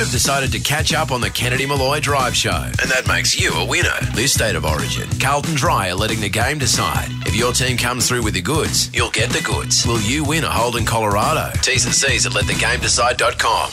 You've decided to catch up on the Kennedy Malloy Drive Show, and that makes you a winner. This State of Origin, Carlton Dry are letting the game decide. If your team comes through with the goods, you'll get the goods. Will you win a Holden Colorado? T's and C's at letthegamedecide.com.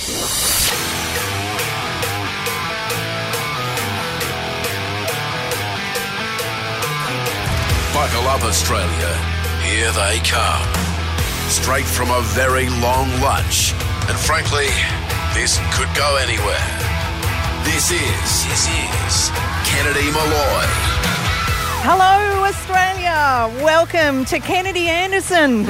Buckle up, Australia. Here they come. Straight from a very long lunch. And frankly, this could go anywhere. This is Kennedy Malloy. Hello, Australia. Welcome to Kennedy Anderson.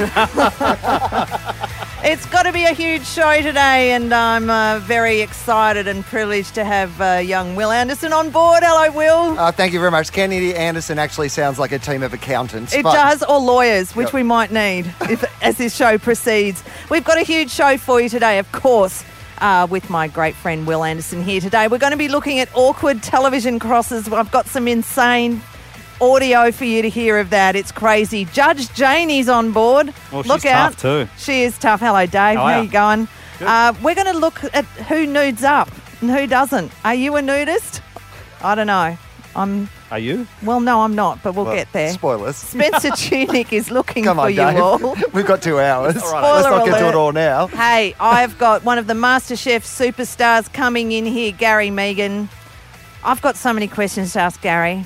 It's got to be a huge show today, and I'm very excited and privileged to have young Will Anderson on board. Hello, Will. Thank you very much. Kennedy Anderson actually sounds like a team of accountants. It does, or lawyers, which we might need as this show proceeds. We've got a huge show for you today, of course. With my great friend Will Anderson here today. We're going to be looking at awkward television crosses. I've got some insane audio for you to hear of that. It's crazy. Judge Janie's on board. Well, look she's out. tough too. She is tough. Hello, Dave. How you going? We're going to look at who nudes up and who doesn't. Are you a nudist? I don't know. Are you? Well, no, I'm not, but we'll get there. Spoilers. Spencer Tunick is looking Come for on, you Dave. all. We've got 2 hours. Spoiler Let's not get to alert. it all now. Hey, I've got one of the MasterChef superstars coming in here, Gary Megan. I've got so many questions to ask Gary.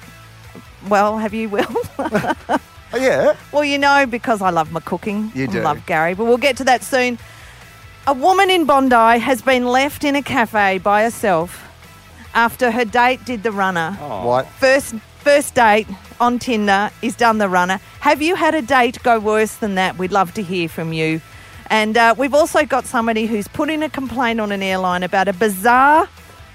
Well, have you, Will? Yeah. Well, you know, because I love my cooking. You do. I love Gary, but we'll get to that soon. A woman in Bondi has been left in a cafe by herself after her date did the runner. Oh. What? First date on Tinder is done the runner. Have you had a date go worse than that? We'd love to hear from you. And we've also got somebody who's put in a complaint on an airline about a bizarre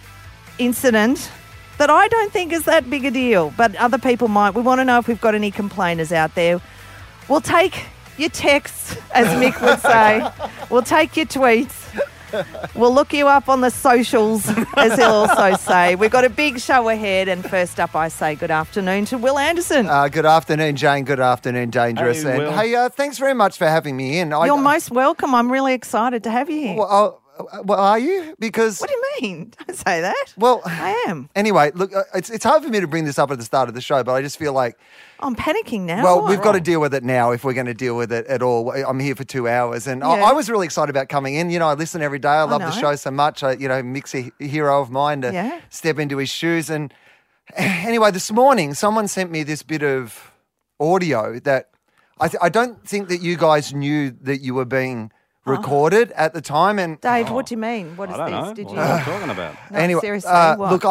incident that I don't think is that big a deal, but other people might. We want to know if we've got any complainers out there. We'll take your texts, as Mick would say. We'll take your tweets. We'll look you up on the socials, as he'll also say. We've got a big show ahead, and first up I say good afternoon to Will Anderson. Good afternoon, Jane. Good afternoon, Dangerous. Hey, Will. Hey, thanks very much for having me in. You're most welcome. I'm really excited to have you here. Well, are you? Because... What do you mean? Don't say that. Well, I am. Anyway, look, it's hard for me to bring this up at the start of the show, but I just feel like... I'm panicking now. Well, What? we've got to deal with it now if we're going to deal with it at all. I'm here for 2 hours, and Yeah. I was really excited about coming in. You know, I listen every day. I love the know. show so much. Mick's a hero of mine to step into his shoes. And anyway, this morning, someone sent me this bit of audio that I don't think that you guys knew that you were being recorded at the time. And Dave, what do you mean? What is I don't this? know. Did What you? are you talking about? No, anyway, seriously, what? look,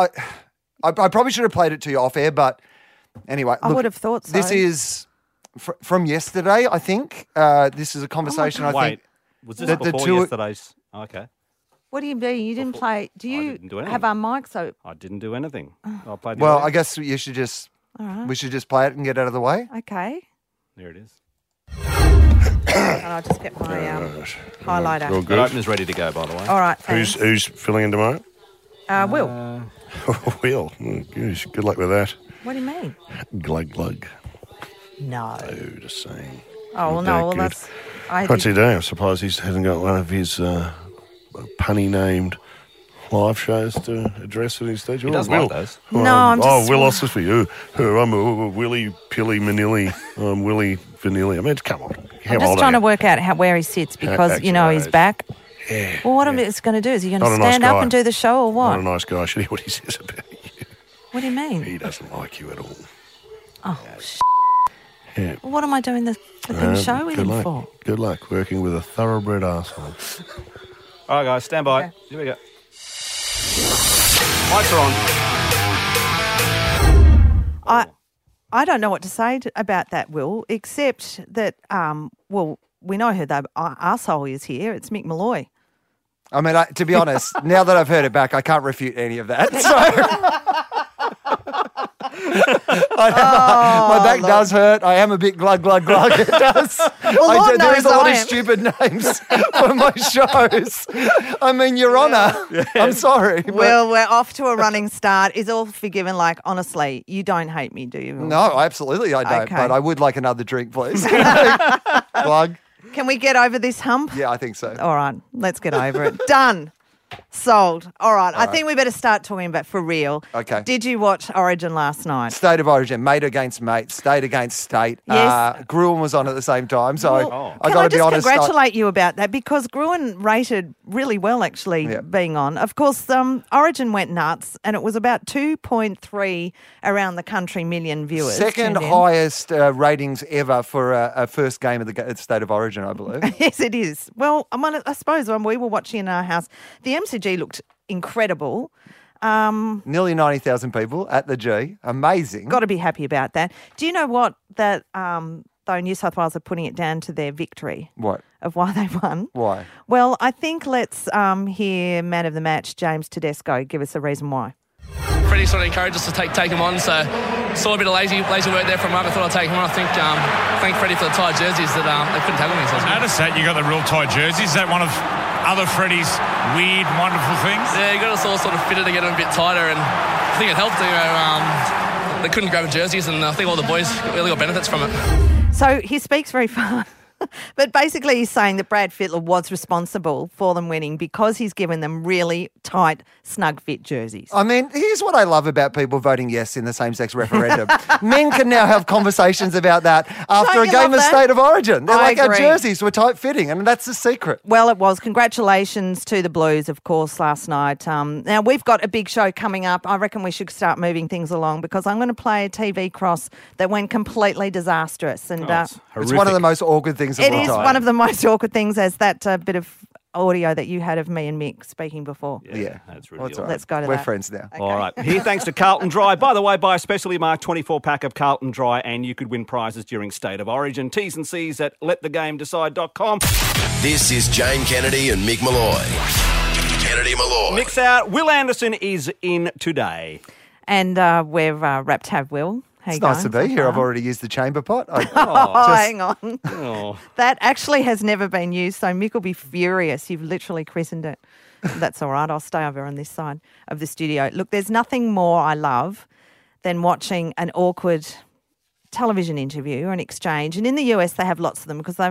I probably should have played it to you off air, but anyway, I look, would have thought so. This is from yesterday, I think. This is a conversation. I Wait, think. was this the before two- yesterday's? Okay. What do you mean? You didn't play? Do you didn't do anything. have our mics? So I didn't do anything. I played the Well, audio. I guess you should just. all right, We should just play it and get out of the way. okay. There it is. And I'll just get my highlighter. All The good. opener's ready to go, by the way. All right, thanks. Who's filling in tomorrow? Will, Will. Gosh, good luck with that. what do you mean? Glug glug. No. Oh, just saying. Oh, well, Not no. that Well, good. that's. I What's he did, doing? I'm surprised he hasn't got one of his punny named live shows to address at his stage. He does Will. like those. No, I'm just- Will, this is for you. I'm a Willy Pilly Manilly. I'm Willy Vanilli. I mean, come on. How I'm just old trying are to work out where he sits because, Actually, you know, he's back. Yeah. Well, what am I going to do? Is he going to Not a nice stand up guy. and do the show or what? Not a nice guy. Should hear what he says about you. What do you mean? He doesn't like you at all. Oh, Yeah. Well, what am I doing the flipping show with good him luck. for? Good luck working with a thoroughbred asshole. All right, guys, stand by. Okay. Here we go. Lights are on. I don't know what to say about that, Will, except that, well, we know who the arsehole is here. It's Mick Malloy. I mean, to be honest, now that I've heard it back, I can't refute any of that. So my back does hurt. I am a bit glug glug glug. It does. Lord There is a knows lot I of am. stupid names for my shows. I mean, Your Honour, I'm sorry. but- Well, we're off to a running start. Is all forgiven. Like, honestly, you don't hate me, do you? Will? No, absolutely I don't. Okay. But I would like another drink, please. Glug. Can we get over this hump? Yeah, I think so. All right, let's get over it. Done. Sold. All right. I think we better start talking about for real. Okay. Did you watch Origin last night? State of Origin, mate against mate, state against state. Yes. Gruen was on at the same time, so I Can got I to be just honest. congratulate you about that because Gruen rated really well actually being on. Of course, Origin went nuts and it was about 2.3 around the country million viewers. Second tuned in. highest ratings ever for a first game of the State of Origin, I believe. Yes, it is. Well, I suppose when we were watching in our house, the MCG looked incredible. Nearly 90,000 people at the G. Amazing. Got to be happy about that. Do you know what? That though New South Wales are putting it down to their victory. What? Of why they won. Why? Well, I think let's hear man of the match, James Tedesco, give us a reason why. Freddie sort of encouraged us to take him on, so saw a bit of lazy work there from Mark. I thought I'd take him on. I think thank Freddie for the tight jerseys that they couldn't tackle me. So notice that you got the real tight jerseys. Is that one of other Freddie's weird, wonderful things? Yeah, you got us all sort of fitted to get him a bit tighter, and I think it helped. They couldn't grab the jerseys, and I think all the boys really got benefits from it. So he speaks very fast. But basically he's saying that Brad Fittler was responsible for them winning because he's given them really tight, snug fit jerseys. I mean, here's what I love about people voting yes in the same-sex referendum. Men can now have conversations about that after a game of State of Origin. They're like, our jerseys were tight-fitting, and that's the secret. Well, it was. Congratulations to the Blues, of course, last night. Now, we've got a big show coming up. I reckon we should start moving things along because I'm going to play a TV cross that went completely disastrous. And it's one of the most awkward things of all time. It is one of the most awkward things, as that bit of audio that you had of me and Mick speaking before. Yeah. That's really Right. Let's go to We're that. friends now. Okay. All right. Here, thanks to Carlton Dry. By the way, buy a specially marked 24-pack of Carlton Dry and you could win prizes during State of Origin. T's and C's at letthegamedecide.com. This is Jane Kennedy and Mick Malloy. Kennedy Malloy. Mix out. Will Anderson is in today. And we've wrapped Have Will. How It's you nice to going be so here. far? I've already used the chamber pot. Hang on. Oh. That actually has never been used, so Mick will be furious. You've literally christened it. That's all right. I'll stay over on this side of the studio. Look, there's nothing more I love than watching an awkward television interview or an exchange. And in the US, they have lots of them because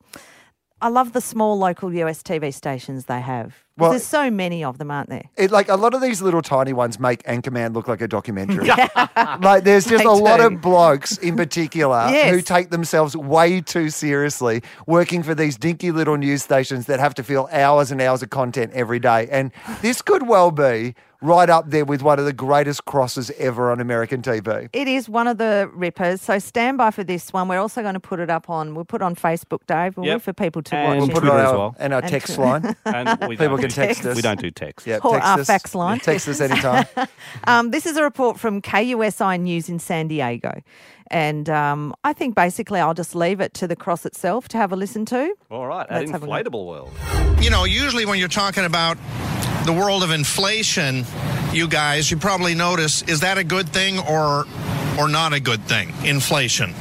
I love the small local US TV stations they have. Well, There's so many of them, aren't there? Like a lot of these little tiny ones make Anchorman look like a documentary. Like there's just They a lot do. of blokes in particular Yes. who take themselves way too seriously working for these dinky little news stations that have to fill hours and hours of content every day. And this could well be right up there with one of the greatest crosses ever on American TV. It is one of the rippers. So stand by for this one. We're also going to put it up we'll put it on Facebook, Dave, will we, Yep. for people to And watch We'll it. put it Twitter on as our, well. and our And text Twitter. line. And People can text us. We don't do text. Yeah, Or text our us. fax line. Text us anytime. This is a report from KUSI News in San Diego. And I think basically I'll just leave it to the cross itself to have a listen to. All right. At Let's have a look. Inflatable World. You know, usually when you're talking about the world of inflation, you guys, you probably notice, is that a good thing or not a good thing? Inflation.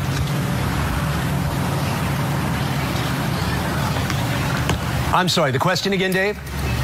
I'm sorry, the question again, Dave?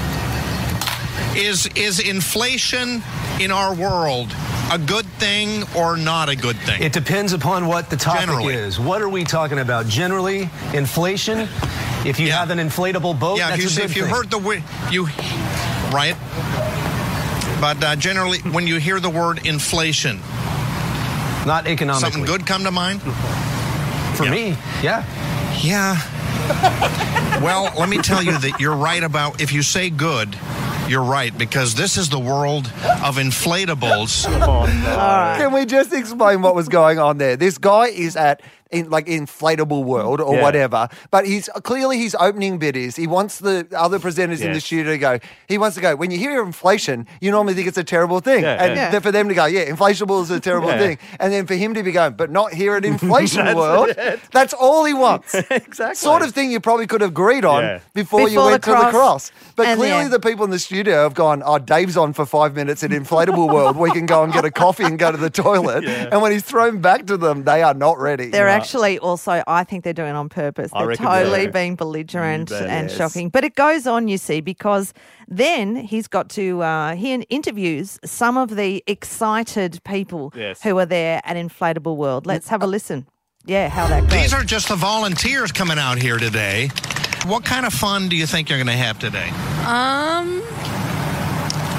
Is inflation in our world a good thing or not a good thing? It depends upon what the topic Generally. is. What are we talking about? Generally, inflation. If you have an inflatable boat, yeah, that's if you heard the word, right? But generally, when you hear the word inflation, not economically. something good come to mind? For me, yeah. Yeah. Well, let me tell you that you're right about, if you say good, you're right, because this is the world of inflatables. Can we just explain what was going on there? This guy is in inflatable world or whatever, but he's clearly his opening bit is he wants the other presenters in the studio to go. He wants to go. When you hear inflation, you normally think it's a terrible thing, and for them to go, inflatable is a terrible thing, and then for him to be going, but not here at Inflation World. That's all he wants. Exactly. Sort of thing you probably could have agreed on before you went to the cross. But clearly the people in the studio have gone, Dave's on for 5 minutes at Inflatable World. We can go and get a coffee and go to the toilet. And when he's thrown back to them, they are not ready. They're actually also, I think they're doing it on purpose. They're totally being belligerent and shocking. But it goes on, you see, because then he's got to, he interviews some of the excited people who are there at Inflatable World. Let's have a listen. Yeah, how that goes. These are just the volunteers coming out here today. What kind of fun do you think you're going to have today?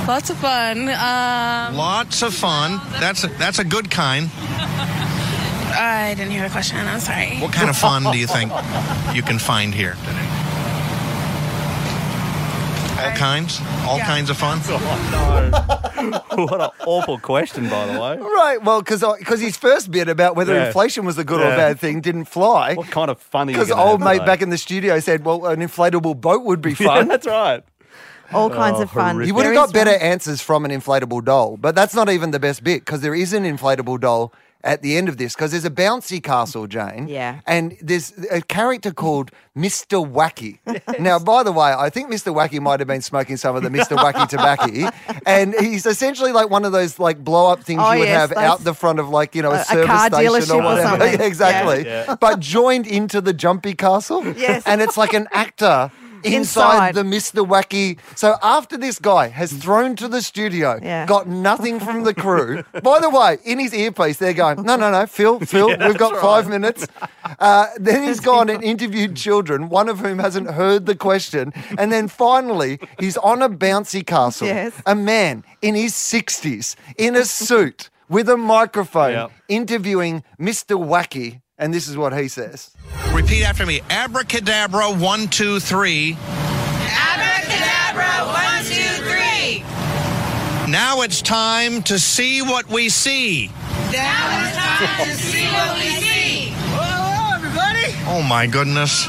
Lots of fun. Lots of fun. That's a good kind. I didn't hear the question. I'm sorry. What kind of fun do you think you can find here today? All kinds? All kinds of fun? Oh, no. What an awful question, by the way. Right, well, because his first bit about whether inflation was a good or bad thing didn't fly. What kind of fun are you Because gonna old have mate today? back in the studio said, well, an inflatable boat would be fun. Yeah, that's right. All kinds of fun. He would have got better answers from an inflatable doll, but that's not even the best bit because there is an inflatable doll at the end of this because there's a bouncy castle, Jane. Yeah. And there's a character called Mr. Wacky. Now, by the way, I think Mr. Wacky might have been smoking some of the Mr. Wacky tobacco, and he's essentially like one of those like blow-up things you would have out the front of like, you know, a service car station dealership or whatever. something. Yeah, exactly. Yeah. But joined into the Jumpy Castle. Yes. And it's like an actor inside the Mr. Wacky. So after this guy has thrown to the studio, got nothing from the crew. By the way, in his earpiece, they're going, no, Phil, we've got 5 minutes. Then he's gone and interviewed children, one of whom hasn't heard the question. And then finally, he's on a bouncy castle. Yes. A man in his 60s, in a suit, with a microphone, interviewing Mr. Wacky. And this is what he says. Repeat after me. Abracadabra, 1, 2, 3. Abracadabra, 1, 2, 3. Now it's time to see what we see. Now it's time to see what we see. Hello, everybody. Oh, my goodness.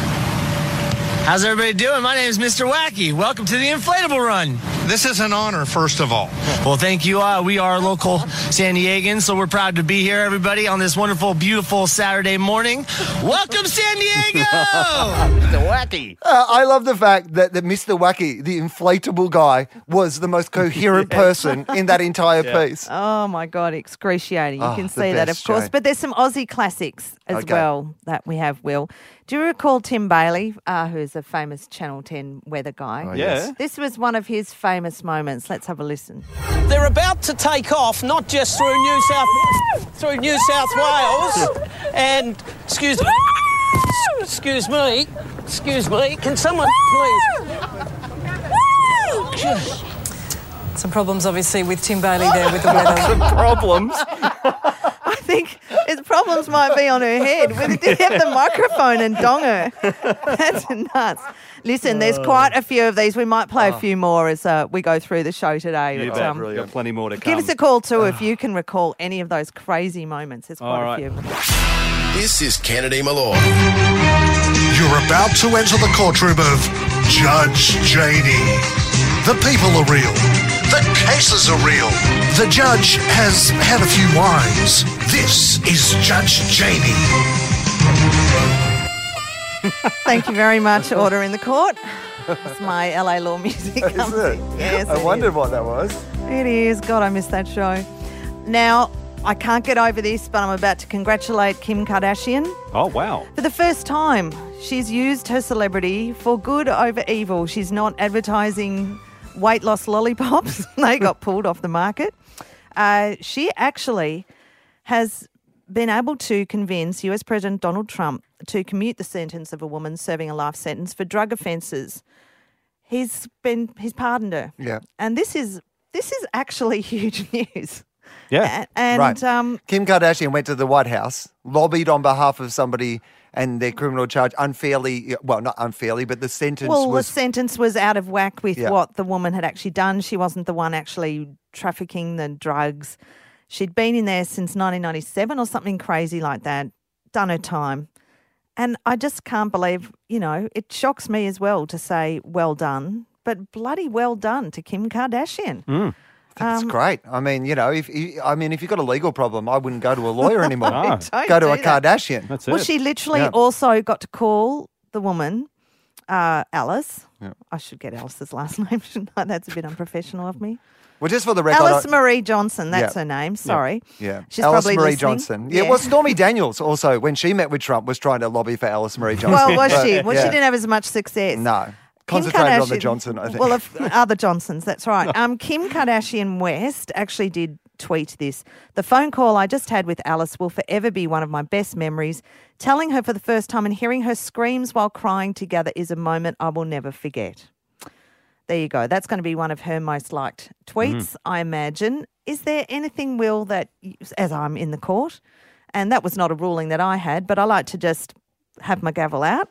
How's everybody doing? My name is Mr. Wacky. Welcome to the Inflatable Run. This is an honor, first of all. Well, thank you. We are local San Diegans, so we're proud to be here, everybody, on this wonderful, beautiful Saturday morning. Welcome, San Diego! Mr. Wacky. I love the fact that Mr. Wacky, the inflatable guy, was the most coherent person in that entire piece. Oh, my God, excruciating. You can the see that, of best, course. Jane. But there's some Aussie classics as well that we have, Will. Do you recall Tim Bailey, who's a famous Channel 10 weather guy? Oh, yes. This was one of his famous moments. Let's have a listen. They're about to take off, not just through New South Wales, and excuse me, can someone please? Some problems, obviously, with Tim Bailey there with the weather. Some problems. I think his problems might be on her head. Did he have the microphone and dong her? That's nuts. Listen, there's quite a few of these. We might play a few more as we go through the show today. You but, bet. Got plenty more to come. give us a call too if you can recall any of those crazy moments. There's quite a few of them. This is Kennedy Malloy. You're about to enter the courtroom of Judge Janey. The people are real. The cases are real. The judge has had a few wines. This is Judge Janey. Thank you very much, Order in the Court. It's my LA Law music. Is it? Yes, I wondered what that was. It is. God, I missed that show. Now, I can't get over this, but I'm about to congratulate Kim Kardashian. Oh, wow. For the first time, she's used her celebrity for good over evil. She's not advertising weight loss lollipops. They got pulled off the market. She actually has been able to convince US President Donald Trump to commute the sentence of a woman serving a life sentence for drug offences. He's pardoned her. Yeah. And this is actually huge news. Yeah. And right. Kim Kardashian went to the White House, lobbied on behalf of somebody and their criminal charge unfairly, well, not unfairly, but the sentence the sentence was out of whack with Yeah. what the woman had actually done. She wasn't the one actually trafficking the drugs. She'd been in there since 1997 or something crazy like that, done her time. And I just can't believe, it shocks me as well to say well done, but bloody well done to Kim Kardashian. That's great. I mean, if you've got a legal problem, I wouldn't go to a lawyer anymore. Don't go to do a that. Kardashian. That's Well, it. she literally also got to call the woman, Alice. Yeah. I should get Alice's last name, shouldn't I? That's a bit unprofessional of me. Well, just for the record, Alice Marie Johnson, that's Yeah. her name. Sorry. Yeah, She's Alice probably Marie listening. Johnson. Yeah, well, Stormy Daniels also, when she met with Trump, was trying to lobby for Alice Marie Johnson. Well, was she? Well, yeah. she didn't have as much success. No. Kim Concentrated on the Kardashian- Johnson, I think. Well, of other Johnsons, that's right. Kim Kardashian West actually did tweet this. The phone call I just had with Alice will forever be one of my best memories. Telling her for the first time and hearing her screams while crying together is a moment I will never forget. There you go. That's going to be one of her most liked tweets, I imagine. Is there anything, Will, that, as I'm in the court, and that was not a ruling that I had, but I like to just have my gavel out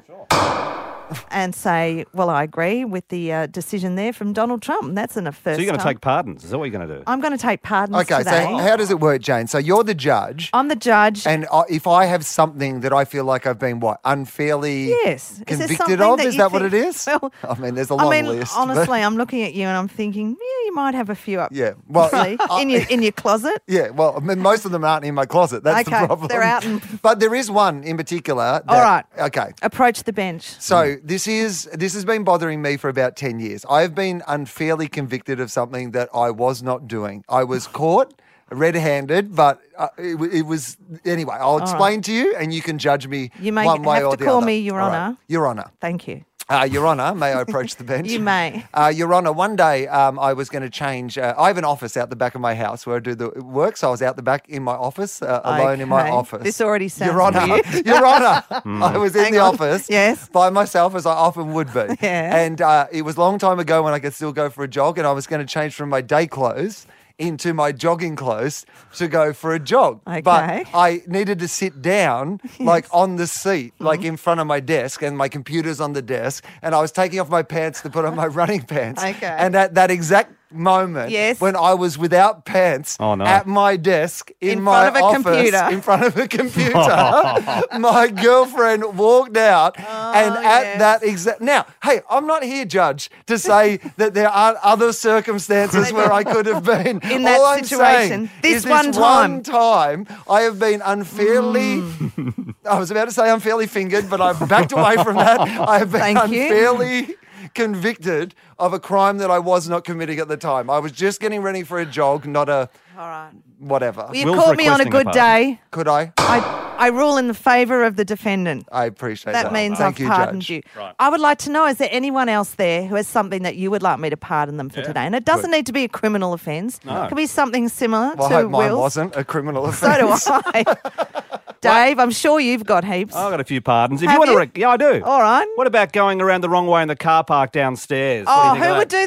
and say, well, I agree with the decision there from Donald Trump. And that's in a first So you're going to time. take pardons? Is that what you're going to do? I'm going to take pardons Okay, today. so how does it work, Jane? So you're the judge. I'm the judge. And if I have something that I feel like I've been, unfairly Yes. Is there convicted something of? that Is you that what it think- is? Well, I mean, there's a long list. but- honestly, I'm looking at you and I'm thinking, yeah, you might have a few up. Yeah, well, in your closet. Yeah, well, I mean, most of them aren't in my closet. That's Okay, the problem. they're out in- But there is one in particular. All right. Okay. Approach the bench. So this has been bothering me for about 10 years. I have been unfairly convicted of something that I was not doing. I was caught red-handed, but it was anyway. I'll explain to you, and you can judge me You may one way have or to the call other. me Your All right. Honour. Your Honour. Thank you. Your Honour, may I approach the bench? You may. Your Honour, one day I was going to change. I have an office out the back of my house where I do the work, so I was out the back in my office, alone in my Okay. office. This already sounds Your Honour, weird. Your Honour, I was in Hang the on. office Yes. by myself, as I often would be. Yeah. And it was a long time ago when I could still go for a jog, and I was going to change from my day clothes into my jogging clothes to go for a jog. Okay. But I needed to sit down, like on the seat, like in front of my desk, and my computer's on the desk, and I was taking off my pants to put on my running pants. Okay. And at that exact moment, Yes. when I was without pants Oh, no. at my desk in front my of a office, computer. in front of a computer, my girlfriend walked out, and at that exact... Now, hey, I'm not here, Judge, to say that there aren't other circumstances where I could have been. In that All I'm situation. saying This is one time. one time I have been unfairly... I was about to say unfairly fingered, but I've backed away from that. I have been Thank you. unfairly convicted of a crime that I was not committing at the time. I was just getting ready for a jog, not a All right. whatever. You Will's caught me on a requesting a good pardon. day. Could I? I rule in the favour of the defendant. I appreciate that. That means Thank I've you, pardoned Judge. you. Right. I would like to know, is there anyone else there who has something that you would like me to pardon them for today? And it doesn't need to be a criminal offence. No. It could be something similar Well, to I hope mine Will's. wasn't a criminal So do offence. I. Dave, I'm sure you've got heaps. I've got a few pardons. If Have you want you? to, yeah, I do. All right. What about going around the wrong way in the car park downstairs? What do Oh, you think who of would that? do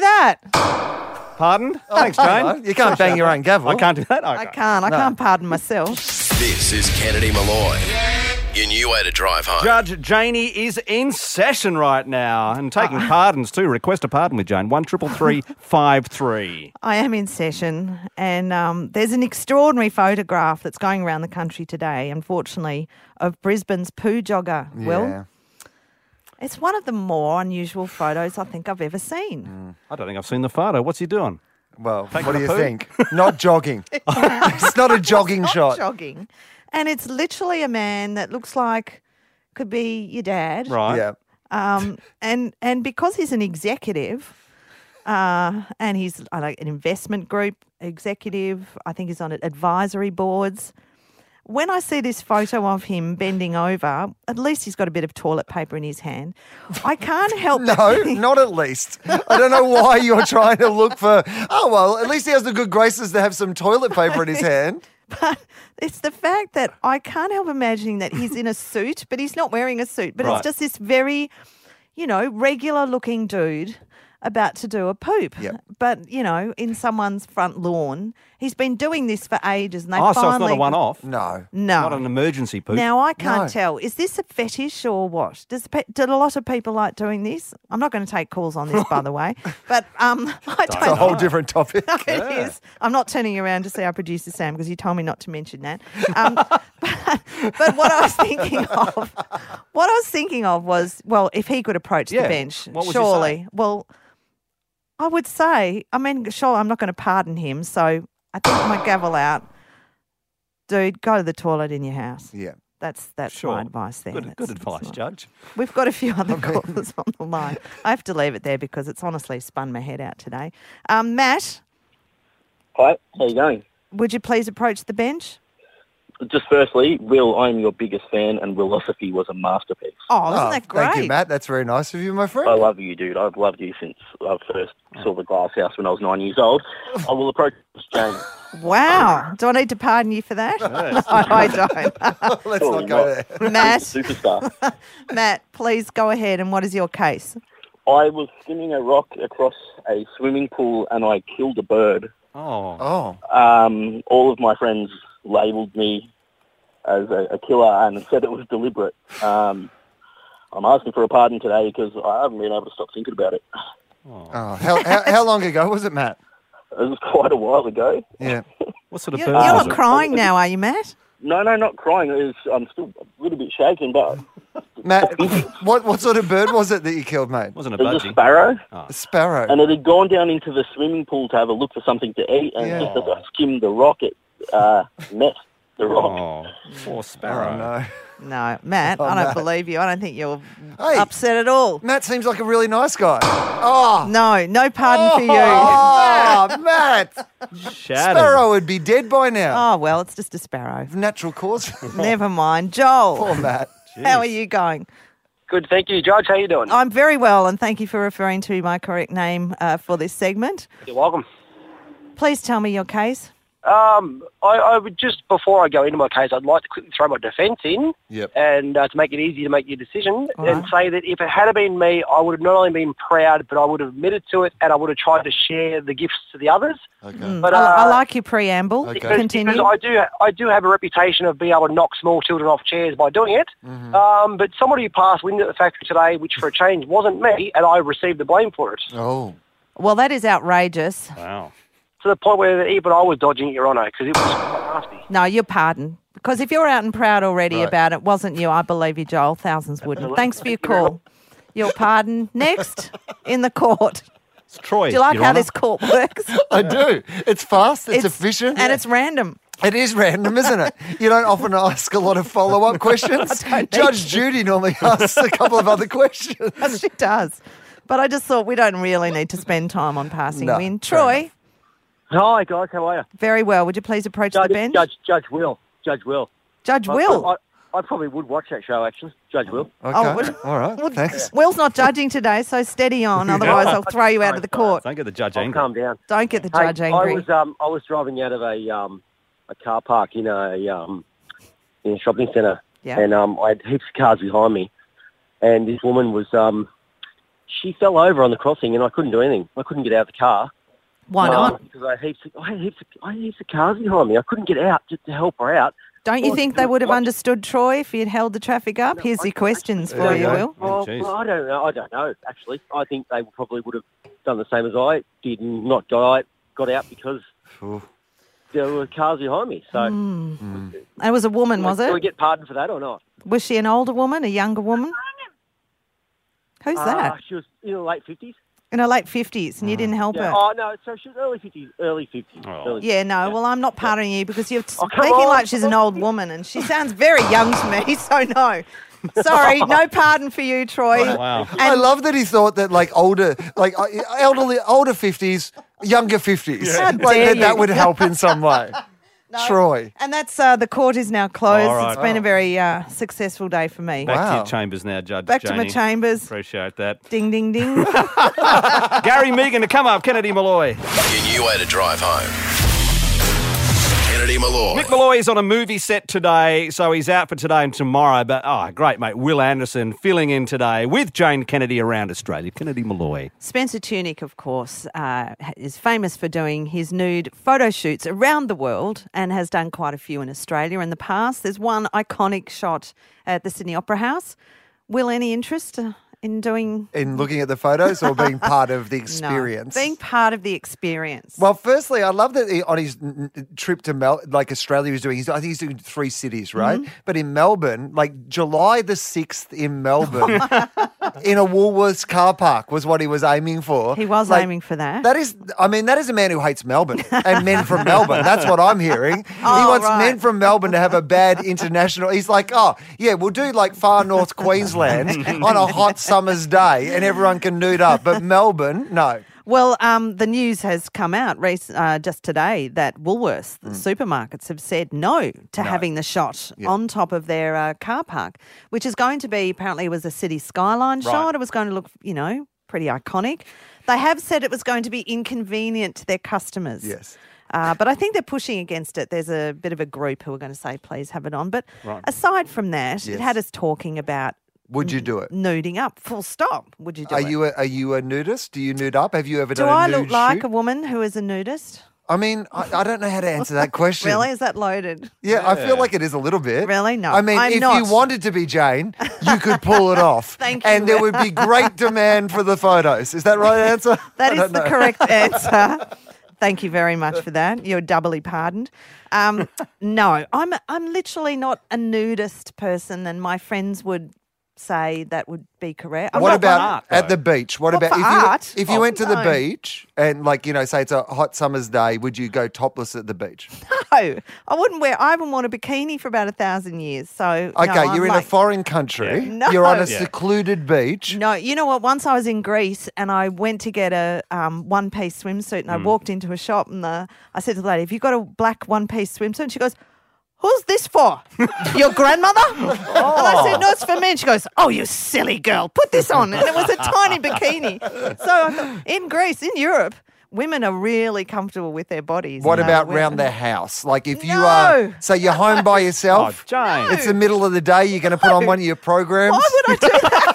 that? Pardon? Thanks, Jane. You can't bang your own gavel. I can't do that. I can't. I can't pardon myself. This is Kennedy Malloy. Your new way to drive home. Judge Janey is in session right now and taking pardons too. Request a pardon with Jane. 133353. I am in session, and there's an extraordinary photograph that's going around the country today, unfortunately, of Brisbane's poo jogger, Will. Yeah. It's one of the more unusual photos I think I've ever seen. I don't think I've seen the photo. What's he doing? Well, Taking what do a you poo? think? Not jogging. It's not a jogging Not shot. jogging. And it's literally a man that looks like could be your dad. Right. Yeah. And because he's an executive, and he's an investment group executive, I think he's on advisory boards. When I see this photo of him bending over, at least he's got a bit of toilet paper in his hand. I can't help No, not at least. I don't know why you're trying to look for, oh, well, at least he has the good graces to have some toilet paper in his hand. But it's the fact that I can't help imagining that he's in a suit, but he's not wearing a suit. But Right. it's just this very, regular looking dude about to do a poop. Yep. But, in someone's front lawn. He's been doing this for ages. And they Oh, finally... so it's not a one-off? No. No. Not an emergency poop? Now, I can't No. tell. Is this a fetish or what? Do a lot of people like doing this? I'm not going to take calls on this, by the way. But I don't It's a whole know. different topic. It is. I'm not turning around to see our producer Sam because you told me not to mention that. But what I was thinking of was, well, if he could approach Yeah. the bench, What would you surely. say? Well, I would say, sure, I'm not going to pardon him, so I think my gavel out. Dude, go to the toilet in your house. Yeah. That's Sure. my advice there. Good That's advice, mine. Judge. We've got a few other callers on the line. I have to leave it there because it's honestly spun my head out today. Matt, Hi, how you going? would you please approach the bench? Just firstly, Will, I'm your biggest fan, and Willosophy was a masterpiece. Oh, isn't that great? Thank you, Matt. That's very nice of you, my friend. I love you, dude. I've loved you since I first saw the Glass House when I was 9 years old. I will approach Jane. Wow. Do I need to pardon you for that? No, I don't. Let's Surely not go there. Matt, Superstar. Matt, please go ahead. And what is your case? I was skimming a rock across a swimming pool and I killed a bird. Oh. All of my friends labelled me as a killer and said it was deliberate. I'm asking for a pardon today because I haven't been able to stop thinking about it. Oh, how long ago was it, Matt? It was quite a while ago. Yeah. What sort of You're bird was not it? crying now, are you, Matt? No, not crying. I'm still a little bit shaken, but... Matt, what sort of bird was it that you killed, mate? Wasn't It was a sparrow. A sparrow. And it had gone down into the swimming pool to have a look for something to eat, and just as I skimmed the rock, it met the rock. Oh, poor sparrow. Oh, no. No, Matt, I don't Matt. believe you. I don't think you're Hey. upset at all. Matt seems like a really nice guy. Oh, No pardon for you. Oh, Matt. Shattered. Sparrow would be dead by now. Oh, well, it's just a sparrow. Of natural cause. Never mind. Joel, Poor Matt. how are you going? Good, thank you. Judge, how you doing? I'm very well, and thank you for referring to my correct name for this segment. You're welcome. Please tell me your case. I would just, before I go into my case, I'd like to quickly throw my defence in and to make it easy to make your decision and say that if it had been me, I would have not only been proud, but I would have admitted to it and I would have tried to share the gifts to the others. Okay. But, I like your preamble. Okay. Continue. Because I do have a reputation of being able to knock small children off chairs by doing it. But somebody who passed wind at the factory today, which for a change wasn't me, and I received the blame for it. Oh. Well, that is outrageous. Wow. To the point where even I was dodging it, Your Honour, because it was quite nasty. No, you're pardoned. Because if you're out and proud already about it, wasn't you? I believe you, Joel. Thousands wouldn't. Thanks for your call. Your pardon. Next, in the court. It's Troy. Do you like Your how Honour. this court works? I do. It's fast, it's efficient. And it's random. It is random, isn't it? You don't often ask a lot of follow-up questions. Judge Judy normally asks a couple of other questions. She does. But I just thought we don't really need to spend time on passing No, win. fair Troy, Hi, guys. How are you? very well. Would you please approach the bench? Judge Will. Judge Will. Judge Will? I probably would watch that show, actually. Judge Will. Okay. All right. Thanks. Will's not judging today, so steady on. Otherwise, I'll throw you out of the court. Don't get the judge I'll angry. calm down. Don't get the judge angry. I was driving out of a car park in a shopping centre, and I had heaps of cars behind me, and this woman was she fell over on the crossing, and I couldn't do anything. I couldn't get out of the car. Why not? Because I had heaps of cars behind me. I couldn't get out to help her out. Don't you think they would have understood, Troy, if you'd held the traffic up? Here's your questions for you, Will. Well, I don't know. I don't know, actually. I think they probably would have done the same as I did and not got out because there were cars behind me. So, It was a woman, was Do we it? get pardoned for that or not? Was she an older woman, a younger woman? Who's that? She was in her late 50s. In her late 50s, and you didn't help her? Oh, no, so she was early 50s. Early 50s. Yeah, no, well, I'm not pardoning you because you're come speaking on. like she's an old woman, and she sounds very young to me, so no. Sorry, no pardon for you, Troy. Wow. I love that he thought that older 50s, younger 50s, How dare you. that would help in some way. Troy. And that's the court is now closed. All right. It's been a very successful day for me. Back to your chambers now, Judge Back to Janie. my chambers. Appreciate that. Ding, ding, ding. Gary Megan to come up, Kennedy Malloy. Your new way to drive home. Kennedy Malloy. Mick Malloy is on a movie set today, so he's out for today and tomorrow. But, great, mate. Will Anderson filling in today with Jane Kennedy around Australia. Kennedy Malloy. Spencer Tunick, of course, is famous for doing his nude photo shoots around the world and has done quite a few in Australia in the past. There's one iconic shot at the Sydney Opera House. Will, any interest in doing... In looking at the photos or being part of the experience? No, being part of the experience. Well, firstly, I love that on his trip to Australia, I think he's doing 3 cities, right? Mm-hmm. But in Melbourne, July the 6th in Melbourne, in a Woolworths car park was what he was aiming for. He was aiming for that. That is a man who hates Melbourne and men from Melbourne. That's what I'm hearing. He wants men from Melbourne to have a bad international. He's like, we'll do far north Queensland on a hot summer's day and everyone can nude up. But Melbourne, no. Well, the news has come out just today that Woolworths, the supermarkets, have said no to having the shot on top of their car park, which is going to be, apparently it was a city skyline shot. It was going to look, pretty iconic. They have said it was going to be inconvenient to their customers. Yes. But I think they're pushing against it. There's a bit of a group who are going to say, please have it on. But aside from that, it had us talking about would you do it? Nuding up, full stop. Would you do it? Are you a nudist? Do you nude up? Have you ever Do done a I nude look like shoot? a woman who is a nudist? I mean, I don't know how to answer that question. Really? Is that loaded? Yeah, I feel like it is a little bit. Really? No, I mean, I'm if not. you wanted to be Jane, you could pull it off. Thank you. And there would be great demand for the photos. Is that right answer? That I is don't the know. correct answer. Thank you very much for that. You're doubly pardoned. No, I'm literally not a nudist person, and my friends would say that would be correct. What about at the beach? What about for art? if you went to the No. beach and, like, you know, say it's a hot summer's day, would you go topless at the beach? No, I wouldn't wear. I haven't worn a bikini for about 1,000 years. So Okay, no, you're I'm in like, a foreign country. Yeah. No. You're on a Yeah. secluded beach. No, you know what? Once I was in Greece and I went to get a one-piece swimsuit, and I walked into a shop and I said to the lady, "Have you got a black one-piece swimsuit?" And she goes, "Who's this for? Your grandmother?" And I said, "No, it's for me." And she goes, "Oh, you silly girl, put this on." And it was a tiny bikini. So I thought, in Greece, in Europe, women are really comfortable with their bodies. What you know, about women- round the house? Like if you No. are, so you're home by yourself. Oh, Jane. It's the middle of the day. You're going to put on one of your programs. Why would I do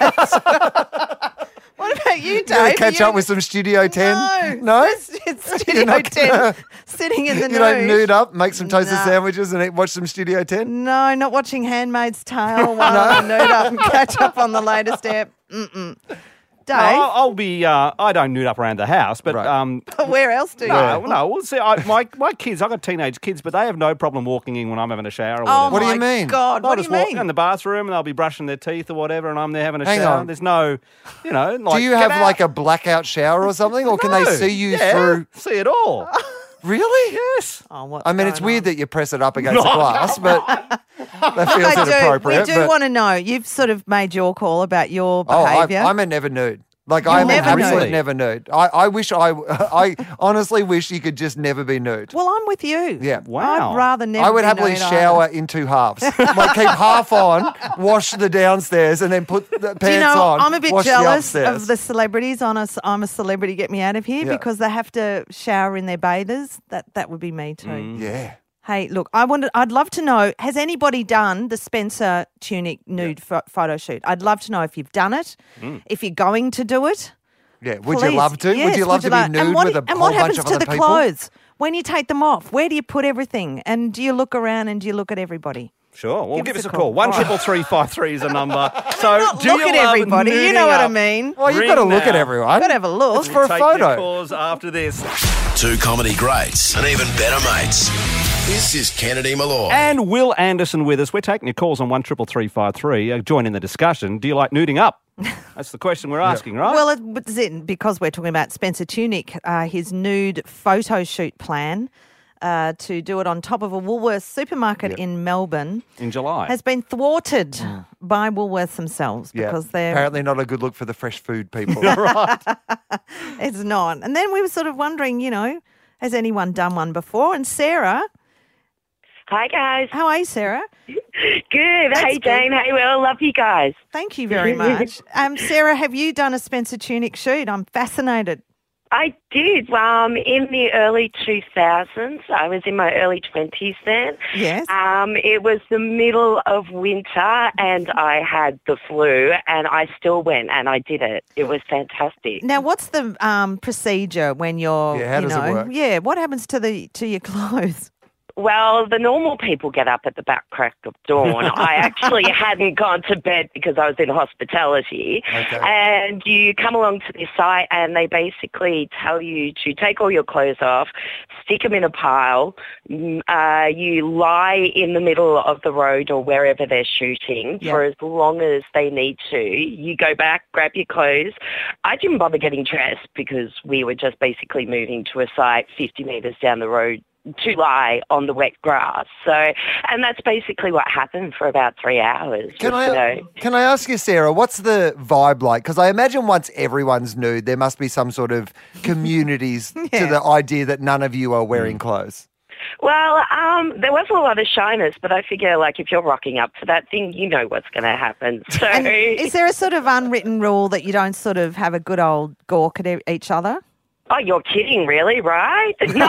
that? What about you, You're going Dave? to catch up with some Studio 10? No. No? It's You're Studio not 10 gonna- sitting in the You don't nude up, make some toasted No. sandwiches and watch some Studio 10? No, not watching Handmaid's Tale while I nude up and catch up on the latest app. Mm-mm. Dave, I'll be. I don't nude up around the house, but where else do you? no. Well, see, my kids. I've got teenage kids, but they have no problem walking in when I'm having a shower. Or Oh, whatever. What do you my mean? God, They'll what do just you walk mean? in the bathroom and they'll be brushing their teeth or whatever, and I'm there having a Hang shower. on. There's no, like, Do you have like a blackout shower or something? Or can they see you through? See it all. Really? Yes. Oh, what's I mean, it's going weird on? that you press it up against the glass, but that feels I do. inappropriate. We do but- want to know. You've sort of made your call about your Oh, behaviour. I'm a never nude. Like, I'm an never absolute nude? never nude. I wish I honestly wish you could just never be nude. Well, I'm with you. Yeah. Wow. I'd rather never I would be happily nude shower in two halves. Like, keep half on, wash the downstairs, and then put the pants Do you know, on. I'm a bit wash the jealous upstairs. of the celebrities. I'm a celebrity, get me out of here, Yeah. because they have to shower in their bathers. That would be me too. Yeah. Hey, look, I'd love to know, has anybody done the Spencer Tunick nude photo shoot? I'd love to know if you've done it, if you're going to do it. Yeah. Would Please. you love to? Yes, would you love to be nude and what, with a and whole what bunch happens of to other the people? clothes when you take them off? Where do you put everything? And do you look around and do you look at everybody? Sure. Well, give us a call. call. 133353 is the number. So Not do look you at love everybody. You nuding know what I up? mean. Well, you've Ring got to look at now. everyone. Got to have a look. It's for a Take your photo. calls after this. Two comedy greats and even better mates. This is Kennedy Malloy. And Will Anderson with us. We're taking your calls on 133353. Join in the discussion. Do you like nuding up? That's the question we're asking, right? Well, because we're talking about Spencer Tunick, his nude photo shoot plan to do it on top of a Woolworths supermarket in Melbourne in July. has been thwarted by Woolworths themselves Yeah. because they're Apparently not a good look for the fresh food people. right. it's not. And then we were sort of wondering, has anyone done one before? And Sarah, Hi, guys. how are you, Sarah? Good. Hey, Jane. Hey, Will. Love you guys. Thank you very much. Sarah, have you done a Spencer Tunick shoot? I'm fascinated. I did. In the early 2000s, I was in my early 20s then. Yes. It was the middle of winter and I had the flu and I still went and I did it. It was fantastic. Now, what's the procedure when you're, Yeah, how does it work? Yeah, what happens to your clothes? Well, the normal people get up at the back crack of dawn. I actually hadn't gone to bed because I was in hospitality. Okay. And you come along to this site and they basically tell you to take all your clothes off, stick them in a pile. You lie in the middle of the road or wherever they're shooting for as long as they need to. You go back, grab your clothes. I didn't bother getting dressed because we were just basically moving to a site 50 metres down the road to lie on the wet grass. So, and that's basically what happened for about 3 hours. Can I ask you, Sarah, what's the vibe like? Because I imagine once everyone's nude, there must be some sort of communities to the idea that none of you are wearing clothes. Well, there was a lot of shyness, but I figure, if you're rocking up for that thing, you know what's going to happen. So, Is there a sort of unwritten rule that you don't sort of have a good old gawk at each other? Oh, you're kidding, really, right? No.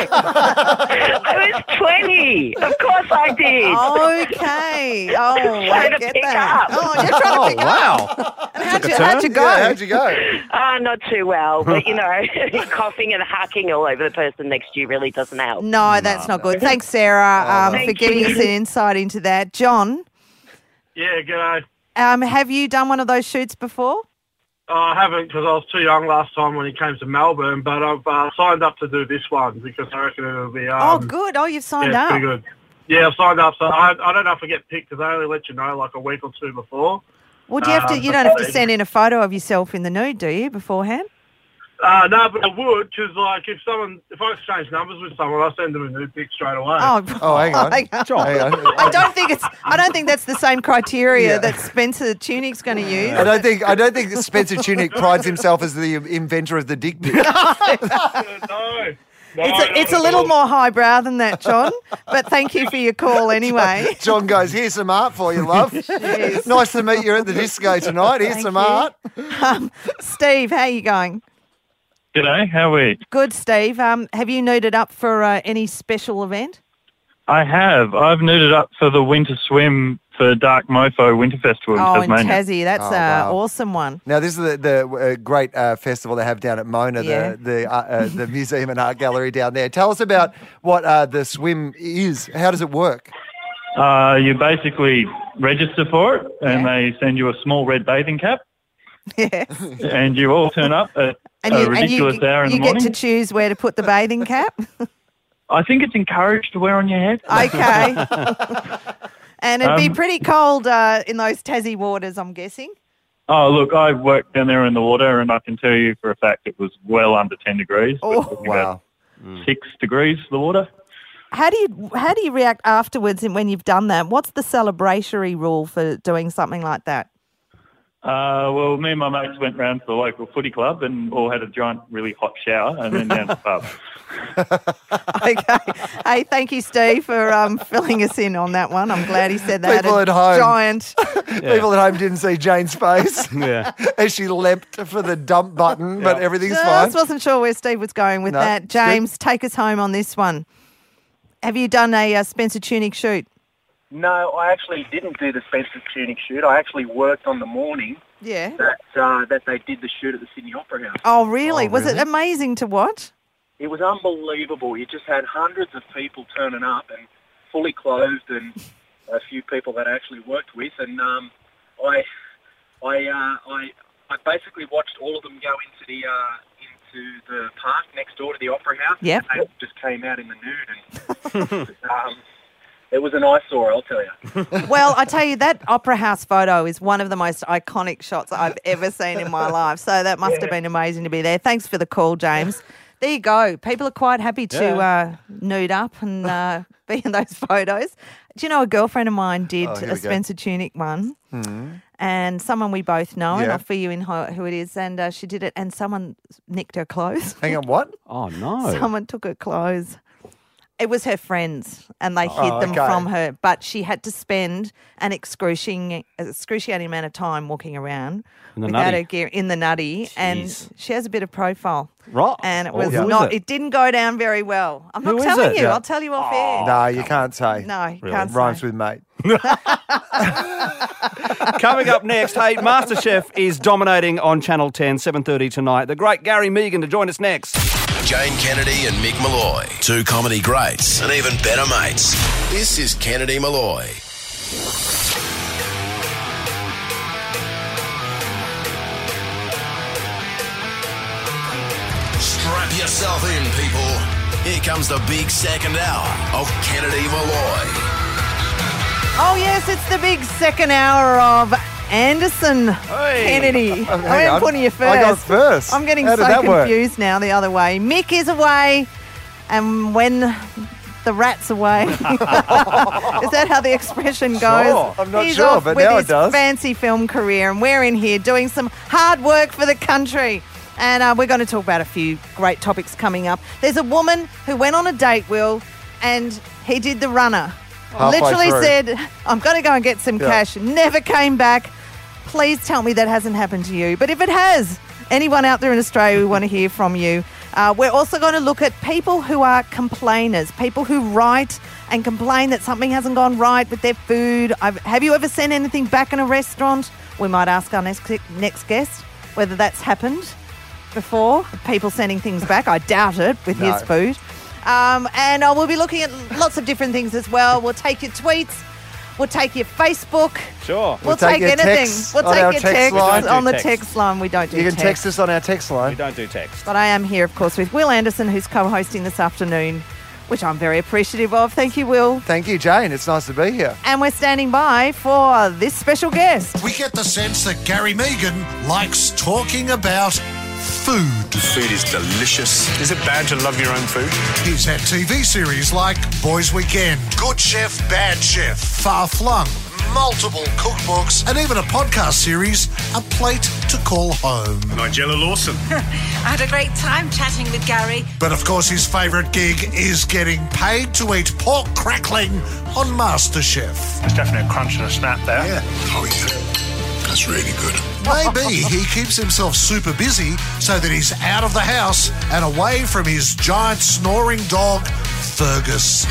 I was 20. Of course I did. Okay. Oh, trying to pick up. Oh, you're trying to pick up. And how'd you go? Yeah, how'd you go? Not too well, but, coughing and hacking all over the person next to you really doesn't help. No, that's not good. Thanks, Sarah, for giving us an insight into that. John? Yeah, g'day. Have you done one of those shoots before? I haven't because I was too young last time when he came to Melbourne, but I've signed up to do this one because I reckon it'll be... good. Oh, you've signed up. Pretty good. Yeah, I've signed up, so I don't know if I get picked because they only let you know like a week or two before. Well, do you have to? You don't have to send in a photo of yourself in the nude, do you, beforehand? No, but I would because, like, if I exchange numbers with someone, I send them a nude pic straight away. Oh, hang on. John. I don't think that's the same criteria that Spencer Tunic's going to use. I don't think Spencer Tunick prides himself as the inventor of the dick pic. No. It's a little more highbrow than that, John, but thank you for your call anyway. John goes, here's some art for you, love. Nice to meet you at the disco tonight. Here's some art. Steve, how are you going? G'day, how are we? Good, Steve. Have you nuded up for any special event? I have. I've nuded up for the winter swim for Dark Mofo Winter Festival in Tasmania. In Tassie. That's an awesome one. Now, this is the great festival they have down at Mona, the museum and art gallery down there. Tell us about what the swim is. How does it work? You basically register for it, and they send you a small red bathing cap. Yes. And you all turn up at a ridiculous hour in the morning. You get to choose where to put the bathing cap? I think it's encouraged to wear on your head. Okay. And it'd be pretty cold in those Tassie waters, I'm guessing. Oh, look, I worked down there in the water, and I can tell you for a fact it was well under 10 degrees. Oh, wow. 6 degrees, the water. How do you react afterwards when you've done that? What's the celebratory rule for doing something like that? Well, me and my mates went round to the local footy club and all had a giant, really hot shower and then down to the pub. Okay. Hey, thank you, Steve, for filling us in on that one. I'm glad he said that. People at home. Giant. People at home didn't see Jane's face as she leapt for the dump button, but everything's fine. I just wasn't sure where Steve was going with that. James, take us home on this one. Have you done a Spencer Tunick shoot? No, I actually didn't do the Spencer Tunick shoot. I actually worked on the morning that they did the shoot at the Sydney Opera House. Oh, really? Was it amazing to watch? It was unbelievable. You just had hundreds of people turning up and fully clothed, and a few people that I actually worked with. And I basically watched all of them go into the park next door to the Opera House. Yep. And they just came out in the nude, and it was an eyesore, I'll tell you. Well, I tell you, that Opera House photo is one of the most iconic shots I've ever seen in my life. So that must have been amazing to be there. Thanks for the call, James. There you go. People are quite happy to nude up and be in those photos. Do you know a girlfriend of mine did a Spencer Tunick one? Mm-hmm. And someone we both know, and I'll fill you in who it is, and she did it, and someone nicked her clothes. Hang on, what? Oh, no. Someone took her clothes. It was her friends, and they hid them from her, but she had to spend an excruciating amount of time walking around without her gear in the nutty, and she has a bit of profile. Right. And it was it didn't go down very well. I'm not telling you. I'll tell you off air. No, you can't say. No, you can't say. Rhymes with mate. Coming up next, hey, MasterChef is dominating on Channel 10, 7:30 tonight. The great Gary Megan to join us next. Jane Kennedy and Mick Malloy, two comedy greats and even better mates. This is Kennedy Malloy. Strap yourself in, people. Here comes the big second hour of Kennedy Malloy. Oh, yes, it's the big second hour of Anderson Kennedy. I'm putting you first. I got first. I'm getting How so did that confused now the other way. Mick is away, and when the rat's away. Is that how the expression goes? Sure. I'm not He's sure, off but with now his it does. fancy film career, and we're in here doing some hard work for the country. And we're going to talk about a few great topics coming up. There's a woman who went on a date, Will, and he did the runner. Halfway Literally through. said, I'm going to go and get some cash. Never came back. Please tell me that hasn't happened to you. But if it has, anyone out there in Australia, we want to hear from you. We're also going to look at people who are complainers, people who write and complain that something hasn't gone right with their food. Have you ever sent anything back in a restaurant? We might ask our next guest whether that's happened before, people sending things back. I doubt it with his food. And we'll be looking at lots of different things as well. We'll take your tweets. We'll take your Facebook. Sure. We'll take anything. We'll take your text on the text. text line. We don't do You text. can text us on our text line. We don't do text. But I am here, of course, with Will Anderson, who's co-hosting this afternoon, which I'm very appreciative of. Thank you, Will. Thank you, Jane. It's nice to be here. And we're standing by for this special guest. We get the sense that Gary Megan likes talking about food. Food is delicious. Is it bad to love your own food? He's had TV series like Boys Weekend, Good Chef, Bad Chef, Far Flung, multiple cookbooks, and even a podcast series, A Plate to Call Home. Nigella Lawson. I had a great time chatting with Gary. But of course his favourite gig is getting paid to eat pork crackling on MasterChef. There's definitely a crunch and a snap there. Yeah. Oh, yeah. That's really good. Maybe he keeps himself super busy so that he's out of the house and away from his giant snoring dog, Fergus.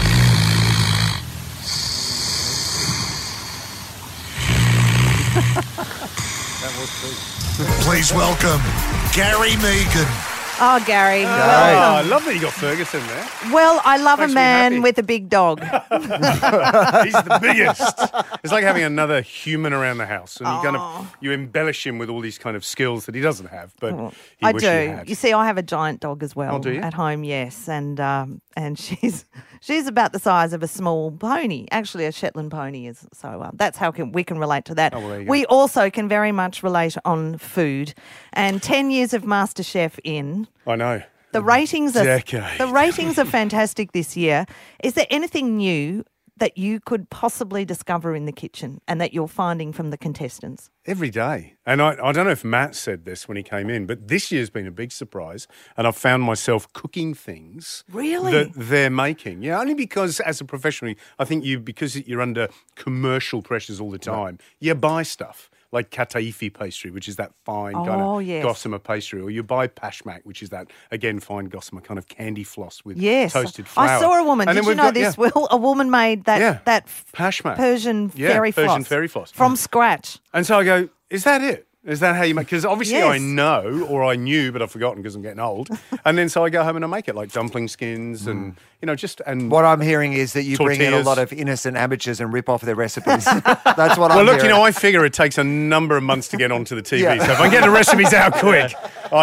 Please welcome Gary Megan. Oh, Gary. I love that you got Fergus in there. Well, I love Makes a me happy. man with a big dog. He's the biggest. It's like having another human around the house, and you embellish him with all these kind of skills that he doesn't have, but he I wish do. he had. You see, I have a giant dog as well Oh, do you? at home, yes. And she's about the size of a small pony. Actually, a Shetland pony is. So that's how we can relate to that. Oh, well, there you go. We also can very much relate on food. And 10 years of MasterChef in. I know. The ratings Decade. are fantastic this year. Is there anything new that you could possibly discover in the kitchen and that you're finding from the contestants? Every day. And I don't know if Matt said this when he came in, but this year's been a big surprise, and I've found myself cooking things that they're making. Yeah, only because as a professional, I think because you're under commercial pressures all the time, you buy stuff. Like kataifi pastry, which is that fine kind of gossamer pastry, or you buy pashmak, which is that, again, fine gossamer kind of candy floss with toasted flour. I saw a woman. And Did you know this, Will? A woman made that pashmak. Persian fairy floss. From scratch. And so I go, is that it? Is that how you make? Because obviously Yes. I know, or I knew, but I've forgotten because I'm getting old. And then so I go home and I make it, like dumpling skins and, and what I'm hearing is that you bring in a tortillas. lot of innocent amateurs and rip off their recipes. That's what I'm Well, look, hearing. I figure it takes a number of months to get onto the TV. So if I get the recipes out quick,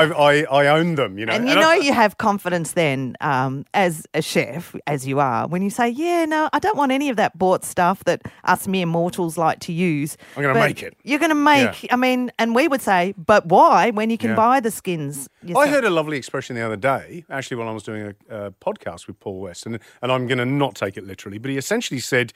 I own them, And you have confidence then as a chef, as you are, when you say, I don't want any of that bought stuff that us mere mortals like to use. I'm going to make it. You're going to make, and we would say, but why when you can buy the skins yourself? I heard a lovely expression the other day, actually, when I was doing a podcast with Paul West, and I'm going to not take it literally, but he essentially said,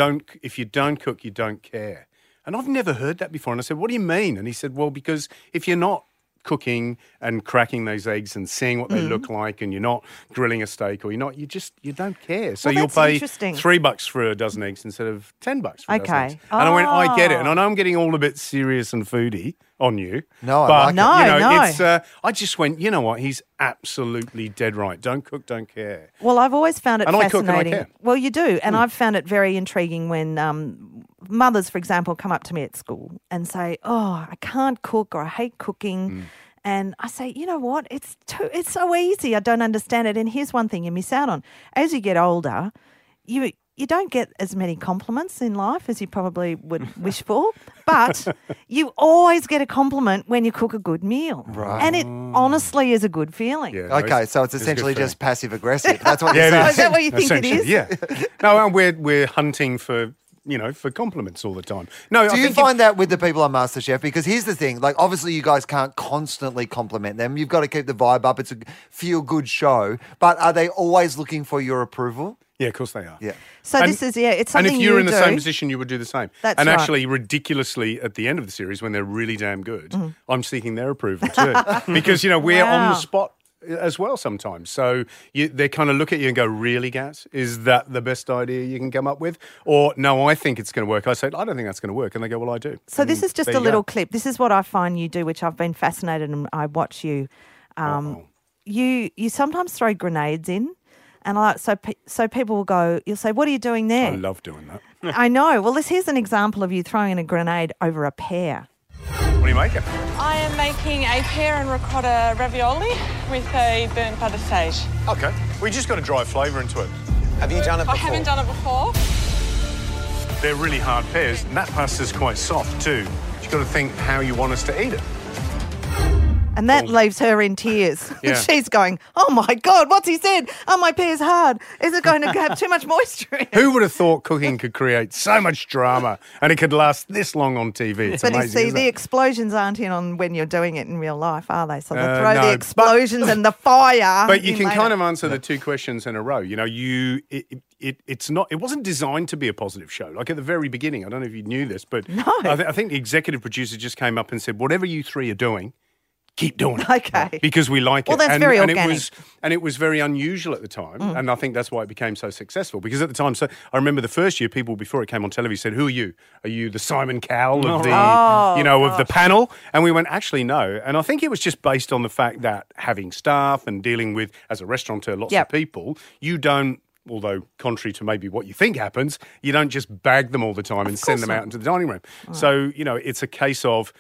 if you don't cook, you don't care. And I've never heard that before. And I said, what do you mean? And he said, well, because if you're not cooking and cracking those eggs and seeing what they look like, and you're not grilling a steak, or you don't care. So you'll pay $3 for a dozen eggs instead of $10 for a dozen eggs. And I went, I get it. And I know I'm getting all a bit serious and foodie on you. No, but, I like it's, I just went, you know what? He's absolutely dead right. Don't cook, don't care. Well, I've always found it And I cook fascinating. and I care. Well, you do. And I've found it very intriguing when mothers, for example, come up to me at school and say, oh, I can't cook, or I hate cooking. And I say, you know what? It's so easy. I don't understand it. And here's one thing you miss out on. As you get older, you don't get as many compliments in life as you probably would wish for, but you always get a compliment when you cook a good meal. Right. And it honestly is a good feeling. Yeah, Okay, so it's essentially just passive aggressive. That's what you're saying. Is that what you think it is? Yeah. No, we're hunting for compliments all the time. No, Do you find that with the people on MasterChef? Because here's the thing, like obviously you guys can't constantly compliment them. You've got to keep the vibe up. It's a feel-good show. But are they always looking for your approval? Yeah, of course they are. Yeah. So it's something And if you were in the do. same position, you would do the same. That's and right. actually, ridiculously, at the end of the series, when they're really damn good, I'm seeking their approval too. Because, we're on the spot as well sometimes. So they kind of look at you and go, really, Gaz? Is that the best idea you can come up with? Or, no, I think it's going to work. I said, I don't think that's going to work. And they go, well, I do. So this is just a little clip. This is what I find you do, which I've been fascinated, and I watch you. you sometimes throw grenades in, and so people will go. You'll say, "What are you doing there?" I love doing that. I know. Well, here's an example of you throwing a grenade over a pear. What are you making? I am making a pear and ricotta ravioli with a burnt butter sage. Okay. We just got to drive flavour into it. Have you done it before? I haven't done it before. They're really hard pears, and that pasta's quite soft too. You've got to think how you want us to eat it. And that leaves her in tears. Yeah. She's going, "Oh my God, what's he said? Oh, my pear's hard. Is it going to have too much moisture in it?" Who would have thought cooking could create so much drama and it could last this long on TV? It's but amazing, you see, isn't the it? explosions aren't in on when you're doing it in real life, are they? So they throw no, the explosions and the fire. But you can later. kind of answer the two questions in a row. You know, it wasn't designed to be a positive show. Like at the very beginning, I don't know if you knew this, but I think the executive producer just came up and said, "Whatever you three are doing, keep doing it." Okay. Because we like it. Well, that's very organic. It was very unusual at the time. And I think that's why it became so successful. Because at the time, so I remember the first year, people before it came on television said, "Who are you? Are you the Simon Cowell of of the panel?" And we went, "Actually, no." And I think it was just based on the fact that having staff and dealing with, as a restaurateur, lots of people, you don't, although contrary to maybe what you think happens, you don't just bag them all the time and send them out into the dining room. So, you know, it's a case of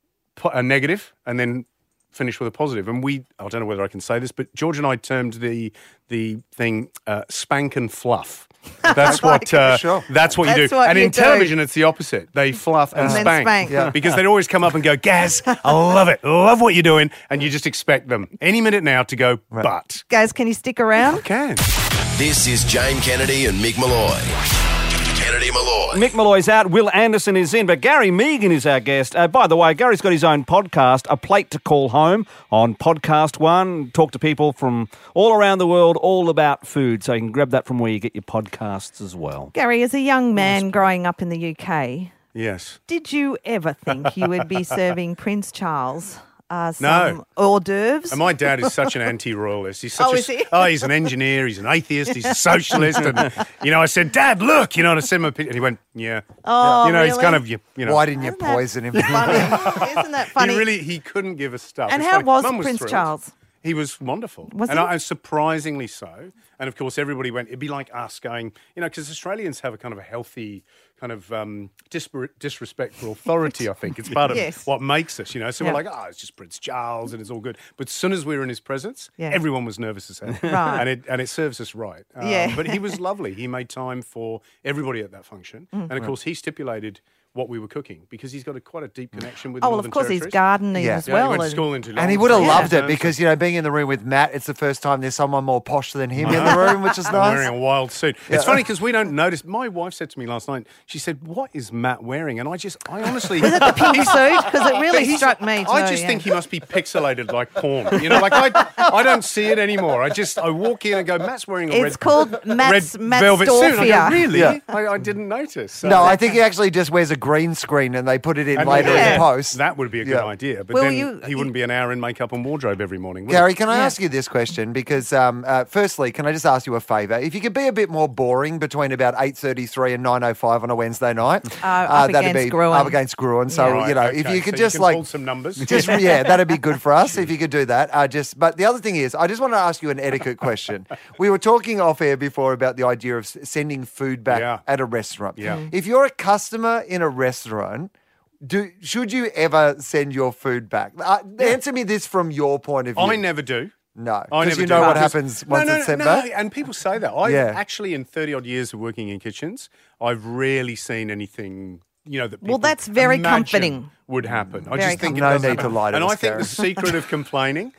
a negative and then finish with a positive. And I don't know whether I can say this, but George and I termed the thing spank and fluff. That's what that's what you do. And in television, it's the opposite. They fluff and spank. Because they'd always come up and go, "Gaz, I love it. Love what you're doing." And you just expect them any minute now to go, "But." Gaz, can you stick around? I can. This is Jane Kennedy and Mick Malloy. Kennedy Malloy. Mick Malloy's out, Will Anderson is in, but Gary Megan is our guest. By the way, Gary's got his own podcast, A Plate to Call Home, on Podcast One. Talk to people from all around the world all about food, so you can grab that from where you get your podcasts as well. Gary, as a young man growing up in the UK, yes, did you ever think you would be serving Prince Charles some No. hors d'oeuvres? And my dad is such an anti-royalist. He's such is he? he's an engineer, he's an atheist, he's a socialist. And, you know, I said, "Dad, look," you know, and I sent him a picture. And he went, "Yeah." Oh, you know, he's really? kind of, you know. Why didn't you poison him? Isn't that funny? He couldn't give a stuff. And It's how funny. was Mum Prince thrilled. Charles? He was wonderful. Was and he? I surprisingly so. And of course, everybody went, it'd be like us going, you know, because Australians have a kind of a healthy kind of disrespect for authority, I think. It's part of what makes us, you know. So we're like, "Oh, it's just Prince Charles and it's all good." But as soon as we were in his presence, everyone was nervous as hell. Right. And it serves us right. But he was lovely. He made time for everybody at that function. And of course, he stipulated what we were cooking because he's got quite a deep connection with the Northern of course, he's Territories. gardening as well. He went to school in Toulon. And he would have loved it because, you know, being in the room with Matt, it's the first time there's someone more posh than him in the room, which is I'm nice. wearing a wild suit. It's funny because we don't notice. My wife said to me last night, she said, "What is Matt wearing?" And I honestly... Was it the pink suit? Because it really struck me too. I just think he must be pixelated like porn. You know, like I don't see it anymore. I walk in and go, "Matt's wearing a It's called Matt's velvet suit." And I go, "Really?" Yeah. I didn't notice. So. No, I think he actually just wears a green screen and they put it in later in post. That would be a good idea. But then he wouldn't be an hour in makeup and wardrobe every morning, would Gary, he? can I ask you this question? Because firstly, can I just ask you a favour? If you could be a bit more boring between about 8:33 and 9:05 on a Wednesday night, up against Gruen. Up against Gruen. So, Right, you know, okay. if you could So just can like... hold some numbers. That'd be good for us if you could do that. But the other thing is, I just want to ask you an etiquette question. We were talking off air before about the idea of sending food back at a restaurant. Yeah. If you're a customer in a restaurant, should you ever send your food back? Answer me this from your point of view. I never do. No, I because never you do. know what Because- happens once it's sent no, back. And people say that. I've actually, in 30-odd years of working in kitchens, I've rarely seen anything, you know, that people that's very imagine comforting. would happen. I Very just think it comforting. doesn't No need happen. to lie to And us, I think Gary. the secret of complaining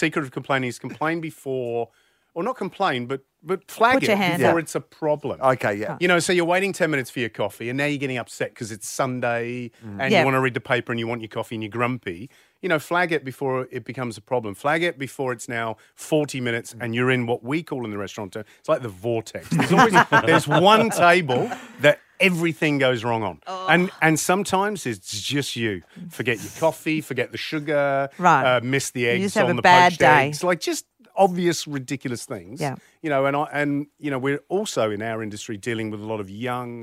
is complain before, or not complain, but flag Put it your hand before up. it's a problem. Okay, yeah. You know, so you're waiting 10 minutes for your coffee and now you're getting upset because it's Sunday and Yeah. you want to read the paper and you want your coffee and you're grumpy. You know, flag it before it becomes a problem. Flag it before it's now 40 minutes and you're in what we call in the restaurant, it's like the vortex. There's one table that everything goes wrong on. And sometimes it's just you. Forget your coffee, forget the sugar, Right. miss the You eggs just have on a the bad poached day. eggs. Like just obvious, ridiculous things. Yeah. You know, and you know, we're also in our industry dealing with a lot of young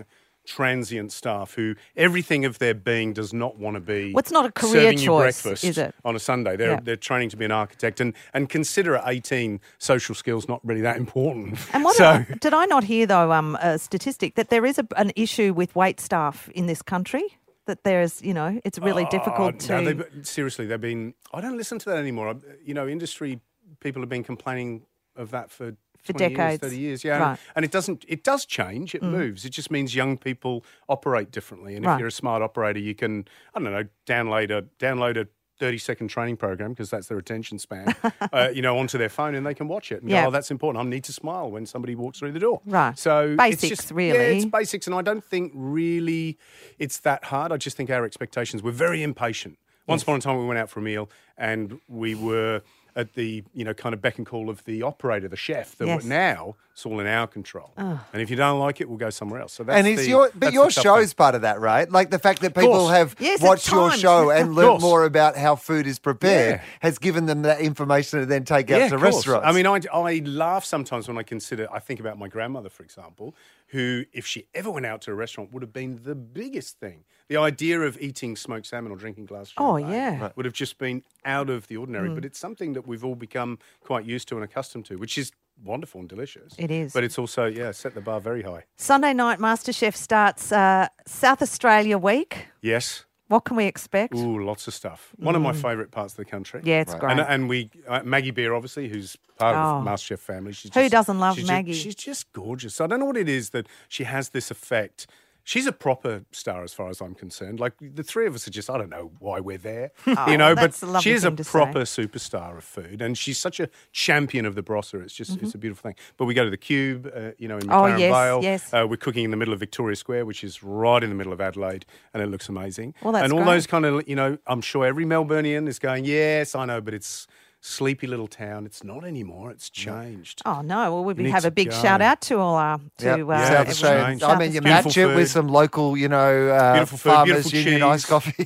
transient staff who everything of their being does not want to be. Well, it's not a career serving you choice, breakfast is it? On a Sunday. They're training to be an architect and consider at 18 social skills not really that important. And did I not hear though a statistic that there is an issue with wait staff in this country? That there's, it's really difficult to. No, seriously, they've been. I don't listen to that anymore. Industry people have been complaining of that for decades, 30 years, yeah. Right. And it does change, it moves. It just means young people operate differently. And if you're a smart operator, you can, download a 30-second training program, because that's their attention span, onto their phone, and they can watch it and go, oh, that's important. I need to smile when somebody walks through the door. Right. So basics, it's just, really. Yeah, it's basics, and I don't think really it's that hard. I just think our expectations, we're very impatient. Once upon a time, we went out for a meal, and we were at the, kind of beck and call of the operator, the chef. Now it's all in our control. Oh. And if you don't like it, we'll go somewhere else. So that's your show's part of that, right? Like the fact that people have watched your show and learned more about how food is prepared has given them that information to then take out to restaurants. I mean, I laugh sometimes when I think about my grandmother, for example, who, if she ever went out to a restaurant, would have been the biggest thing. The idea of eating smoked salmon or drinking glass champagne would have just been out of the ordinary. But it's something that we've all become quite used to and accustomed to, which is wonderful and delicious. It is. But it's also, set the bar very high. Sunday night, MasterChef starts South Australia week. Yes. What can we expect? Ooh, lots of stuff. One of my favourite parts of the country. Yeah, it's great. And we, Maggie Beer, obviously, who's part of the MasterChef family. Who doesn't love Maggie? She's just gorgeous. I don't know what it is that she has this effect. She's a proper star as far as I'm concerned. Like, the three of us are just, I don't know why we're there, but she is a proper superstar of food, and she's such a champion of the brosser. It's just, it's a beautiful thing. But we go to the Cube, in McLaren Vale. Yes. We're cooking in the middle of Victoria Square, which is right in the middle of Adelaide, and it looks amazing. Well, that's and all great. those kind of, I'm sure every Melburnian is going, yes, I know, but it's sleepy little town. It's not anymore. It's changed. Oh, no. Well, we have a big shout out to all our South Australia. I mean, you match it with some local, beautiful food, farmers beautiful union iced coffee.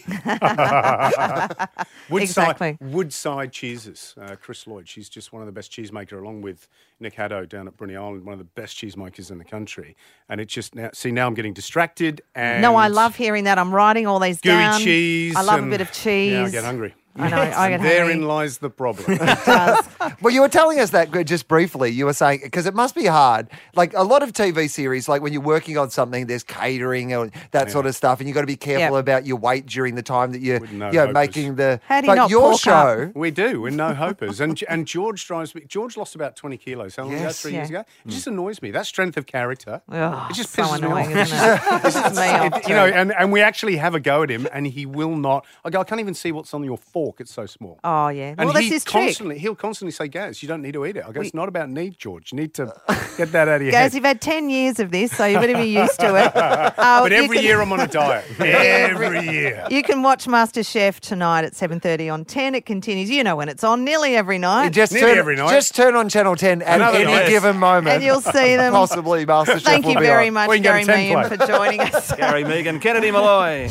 Woodside Cheeses. Chris Lloyd. She's just one of the best cheesemaker, along with Nick Haddo down at Bruny Island, one of the best cheesemakers in the country. And it just now I'm getting distracted. And no, I love hearing that. I'm writing all these gooey down. cheese. I love a bit of cheese. Yeah, I get hungry. I know. I get Therein hungry. lies the problem. It does. Well, you were telling us that just briefly. You were saying, because it must be hard. Like a lot of TV series, like when you're working on something, there's catering and that sort of stuff, and you've got to be careful about your weight during the time that you're making the. How do you not your pork show, up? We do. We're no hopers. And George drives me. George lost about 20 kilos. How long ago? 3 years ago? It just annoys me. That strength of character. Oh, it just so pisses annoying, me off. isn't it? Pisses me off. And we actually have a go at him, and he will not. I can't even see what's on your fork. It's so small. Oh, yeah. And well, that's his trick. He'll constantly say, Gaz, you don't need to eat it. I go, it's not about need, George. You need to get that out of your Gaz, head. you've had 10 years of this, so you better be used to it. But every year I'm on a diet. Every year. You can watch MasterChef tonight at 7:30 on 10. It continues. You know when it's on, nearly every night. Every night. Just turn on Channel 10 at any given moment. And you'll see them. Possibly MasterChef. Thank you very much, Gary Megan, for joining us. Gary Megan, Kennedy Malloy.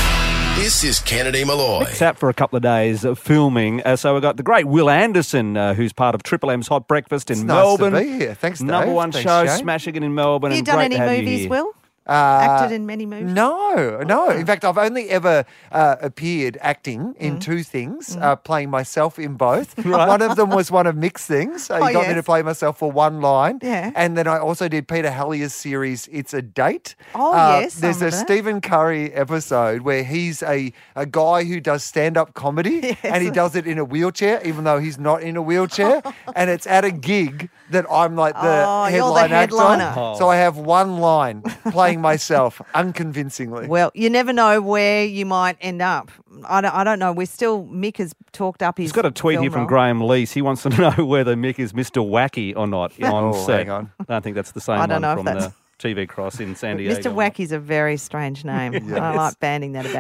This is Kennedy Malloy. It's out for a couple of days of filming. So we've got the great Will Anderson, who's part of Triple M's Hot Breakfast in Melbourne. Nice to be here. Thanks, Dave. Number one Thanks, show, Shane. smashing it in Melbourne. Have you and done great any to have you movies, here. Will? Acted in many movies? No. In fact, I've only ever appeared acting in two things, playing myself in both. Right. One of them was one of Mick's things. He got me to play myself for one line. Yeah. And then I also did Peter Hallier's series, It's a Date. Oh, yes. There's a Stephen Curry episode where he's a guy who does stand-up comedy, and he does it in a wheelchair, even though he's not in a wheelchair. And it's at a gig that I'm like the headline actor. headliner. So I have one line playing myself unconvincingly. Well, you never know where you might end up. I don't know. Mick has talked up his. He's got a tweet here from Graham Leese. He wants to know whether Mick is Mr. Wacky or not on set. Hang on. I don't think that's the same one from the TV Cross in San Diego. Mr. Wacky's a very strange name. Yes. I like banding that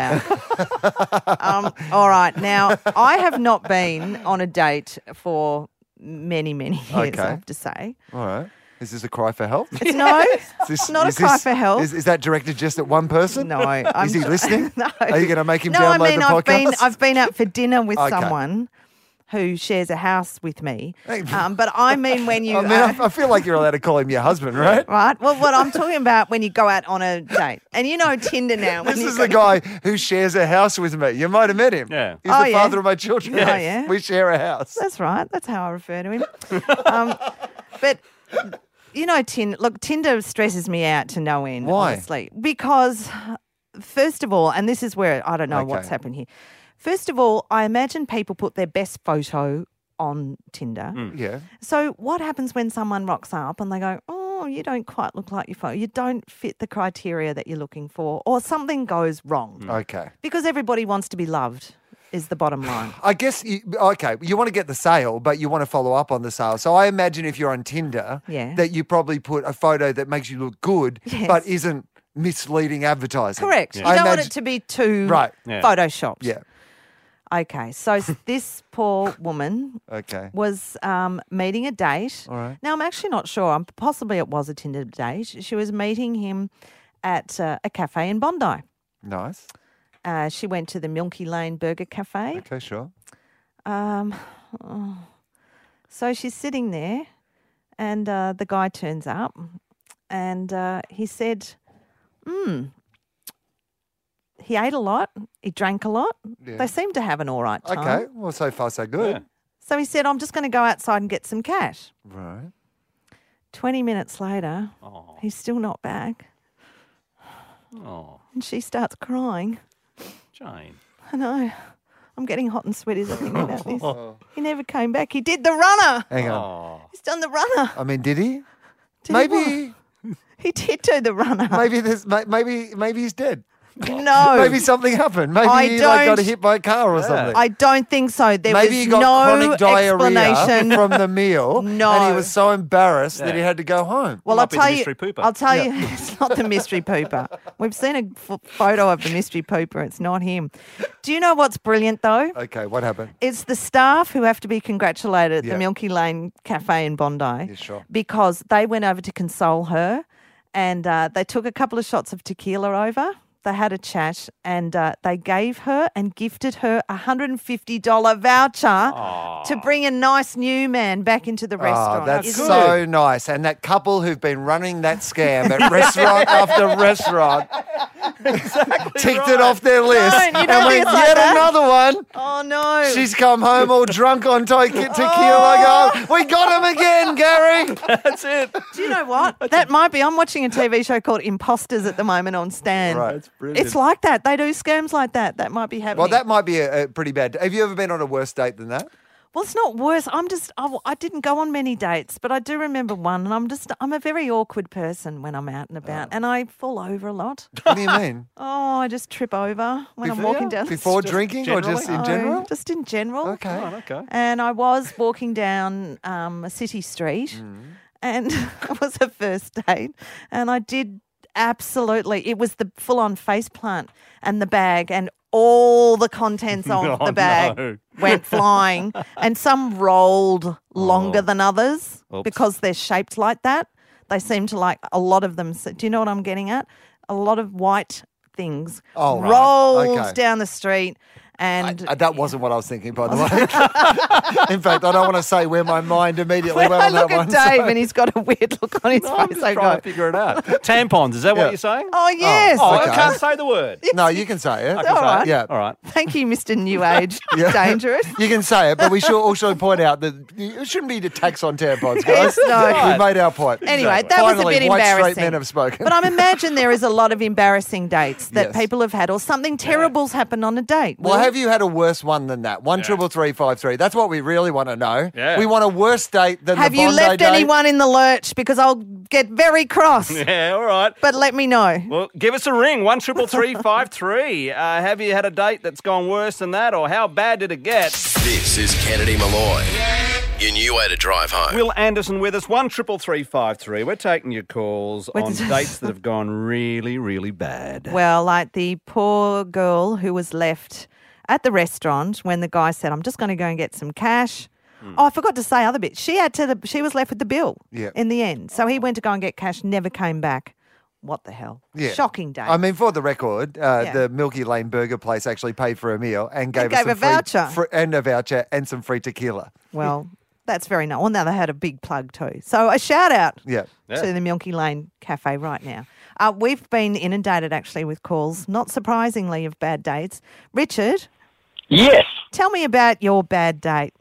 about. All right. Now, I have not been on a date for many, many years, I have to say. All right. Is this a cry for help? No, it's not a cry for help. Is that directed just at one person? No. Is he listening? No. Are you going to make him I download mean, the podcast? I've been out for dinner with someone who shares a house with me. But I mean when you... I feel like you're allowed to call him your husband, right? Right. Well, what I'm talking about when you go out on a date. And you know Tinder now. This is the guy who shares a house with me. You might have met him. Yeah. He's the father of my children. Oh, yeah. We share a house. That's right. That's how I refer to him. But... You know, Tinder stresses me out to no end, Why? honestly. Because, first of all, and this is where I don't know what's happened here. First of all, I imagine people put their best photo on Tinder. Yeah. So what happens when someone rocks up and they go, oh, you don't quite look like your photo. You don't fit the criteria that you're looking for, or something goes wrong. Okay. Because everybody wants to be loved. Is the bottom line. I guess, you want to get the sale, but you want to follow up on the sale. So I imagine if you're on Tinder, that you probably put a photo that makes you look good, but isn't misleading advertising. Correct. You don't want it to be too photoshopped. Yeah. Okay, so this poor woman was meeting a date. All right. Now, I'm actually not sure. Possibly it was a Tinder date. She was meeting him at a cafe in Bondi. Nice. She went to the Milky Lane Burger Cafe. Okay, sure. So she's sitting there and the guy turns up and he said, he ate a lot, he drank a lot. Yeah. They seemed to have an all right time. Okay, well, so far so good. Yeah. So he said, I'm just going to go outside and get some cash. Right. 20 minutes later, he's still not back. Oh, And she starts crying. Jane. I know. I'm getting hot and sweaty as I think about this. He never came back. He did the runner. Hang on. He's done the runner. I mean, did he? Maybe he did do the runner. Maybe he's dead. No. Maybe something happened. Maybe he got hit by a car or something. I don't think so. There Maybe was he got no chronic diarrhea explanation from the meal. No. And he was so embarrassed that he had to go home. Well, I'll tell you, Yeah. it's not the mystery pooper. We've seen a photo of the mystery pooper. It's not him. Do you know what's brilliant, though? Okay, what happened? It's the staff who have to be congratulated at Yeah. the Milky Lane Cafe in Bondi. Yeah, sure. Because they went over to console her and they took a couple of shots of tequila over. They had a chat and they gave her and gifted her a $150 voucher to bring a nice new man back into the restaurant. Oh, that's Isn't so it? nice. And that couple who've been running that scam at restaurant after restaurant ticked it off their list. Don't, you and don't went, think it's like yet that? another one. Oh, no. She's come home all drunk on tequila. Go, we got him again, Gary. That's it. Do you know what? That might be. I'm watching a TV show called Imposters at the moment on Stan. Right. That's brilliant. It's like that. They do scams like that. That might be happening. Well, that might be a pretty bad. Have you ever been on a worse date than that? Well, it's not worse. I didn't go on many dates, but I do remember one, and I'm a very awkward person when I'm out and about, and I fall over a lot. What do you mean? Oh, I just trip over when I'm walking down the Before street. drinking or just in No, general? Just in general. Okay. Oh, okay. And I was walking down a city street, and it was a first date, and I did absolutely. It was the full-on face plant and the bag, and all the contents of the bag went flying, and some rolled longer than others because they're shaped like that. They seem to like a lot of them. Do you know what I'm getting at? A lot of white things rolled down the street. And that wasn't what I was thinking, by the way. In fact, I don't want to say where my mind immediately when went I on look that one. at Dave and he's got a weird look on his I'm face, just I trying go, to figure it out. Tampons, is that what you're saying? oh, yes. Oh, Okay. I can't say the word. No, you can say it. I can All say right. it. Yeah. All right. Thank you, Mr. New Age. Dangerous. You can say it, but we should also point out that it shouldn't be a tax on tampons, guys. Yes, no. We've made our point. Anyway, that was a Finally, bit white embarrassing. straight men have spoken. But I imagine there is a lot of embarrassing dates that Yes. people have had, or something terrible's happened on a date. Well, Will? have you had a worse one than that? 1-333-553. That's what we really want to know. Yeah. We want a worse date than Have the you Bondi left date. anyone in the lurch? Because I'll get very cross. Yeah, all right. But let me know. Well, give us a ring, 1-333-553. Have you had a date that's gone worse than that, or how bad did it get? This is Kennedy Malloy. Your new way to drive home. Will Anderson with us, 1-333-553. We're taking your calls on dates that have gone really, really bad. Well, like the poor girl who was left at the restaurant when the guy said, I'm just going to go and get some cash. Oh, I forgot to say other bits. She was left with the bill in the end. So he went to go and get cash, never came back. what the hell? Yeah. Shocking day. I mean, for the record, the Milky Lane Burger place actually paid for a meal and gave us a voucher. And a voucher and some free tequila. Well, that's very nice. Well, now they had a big plug too. So a shout out Yeah. to the Milky Lane Cafe right now. We've been inundated actually with calls, not surprisingly, of bad dates. Richard? Yes. Tell me about your bad date.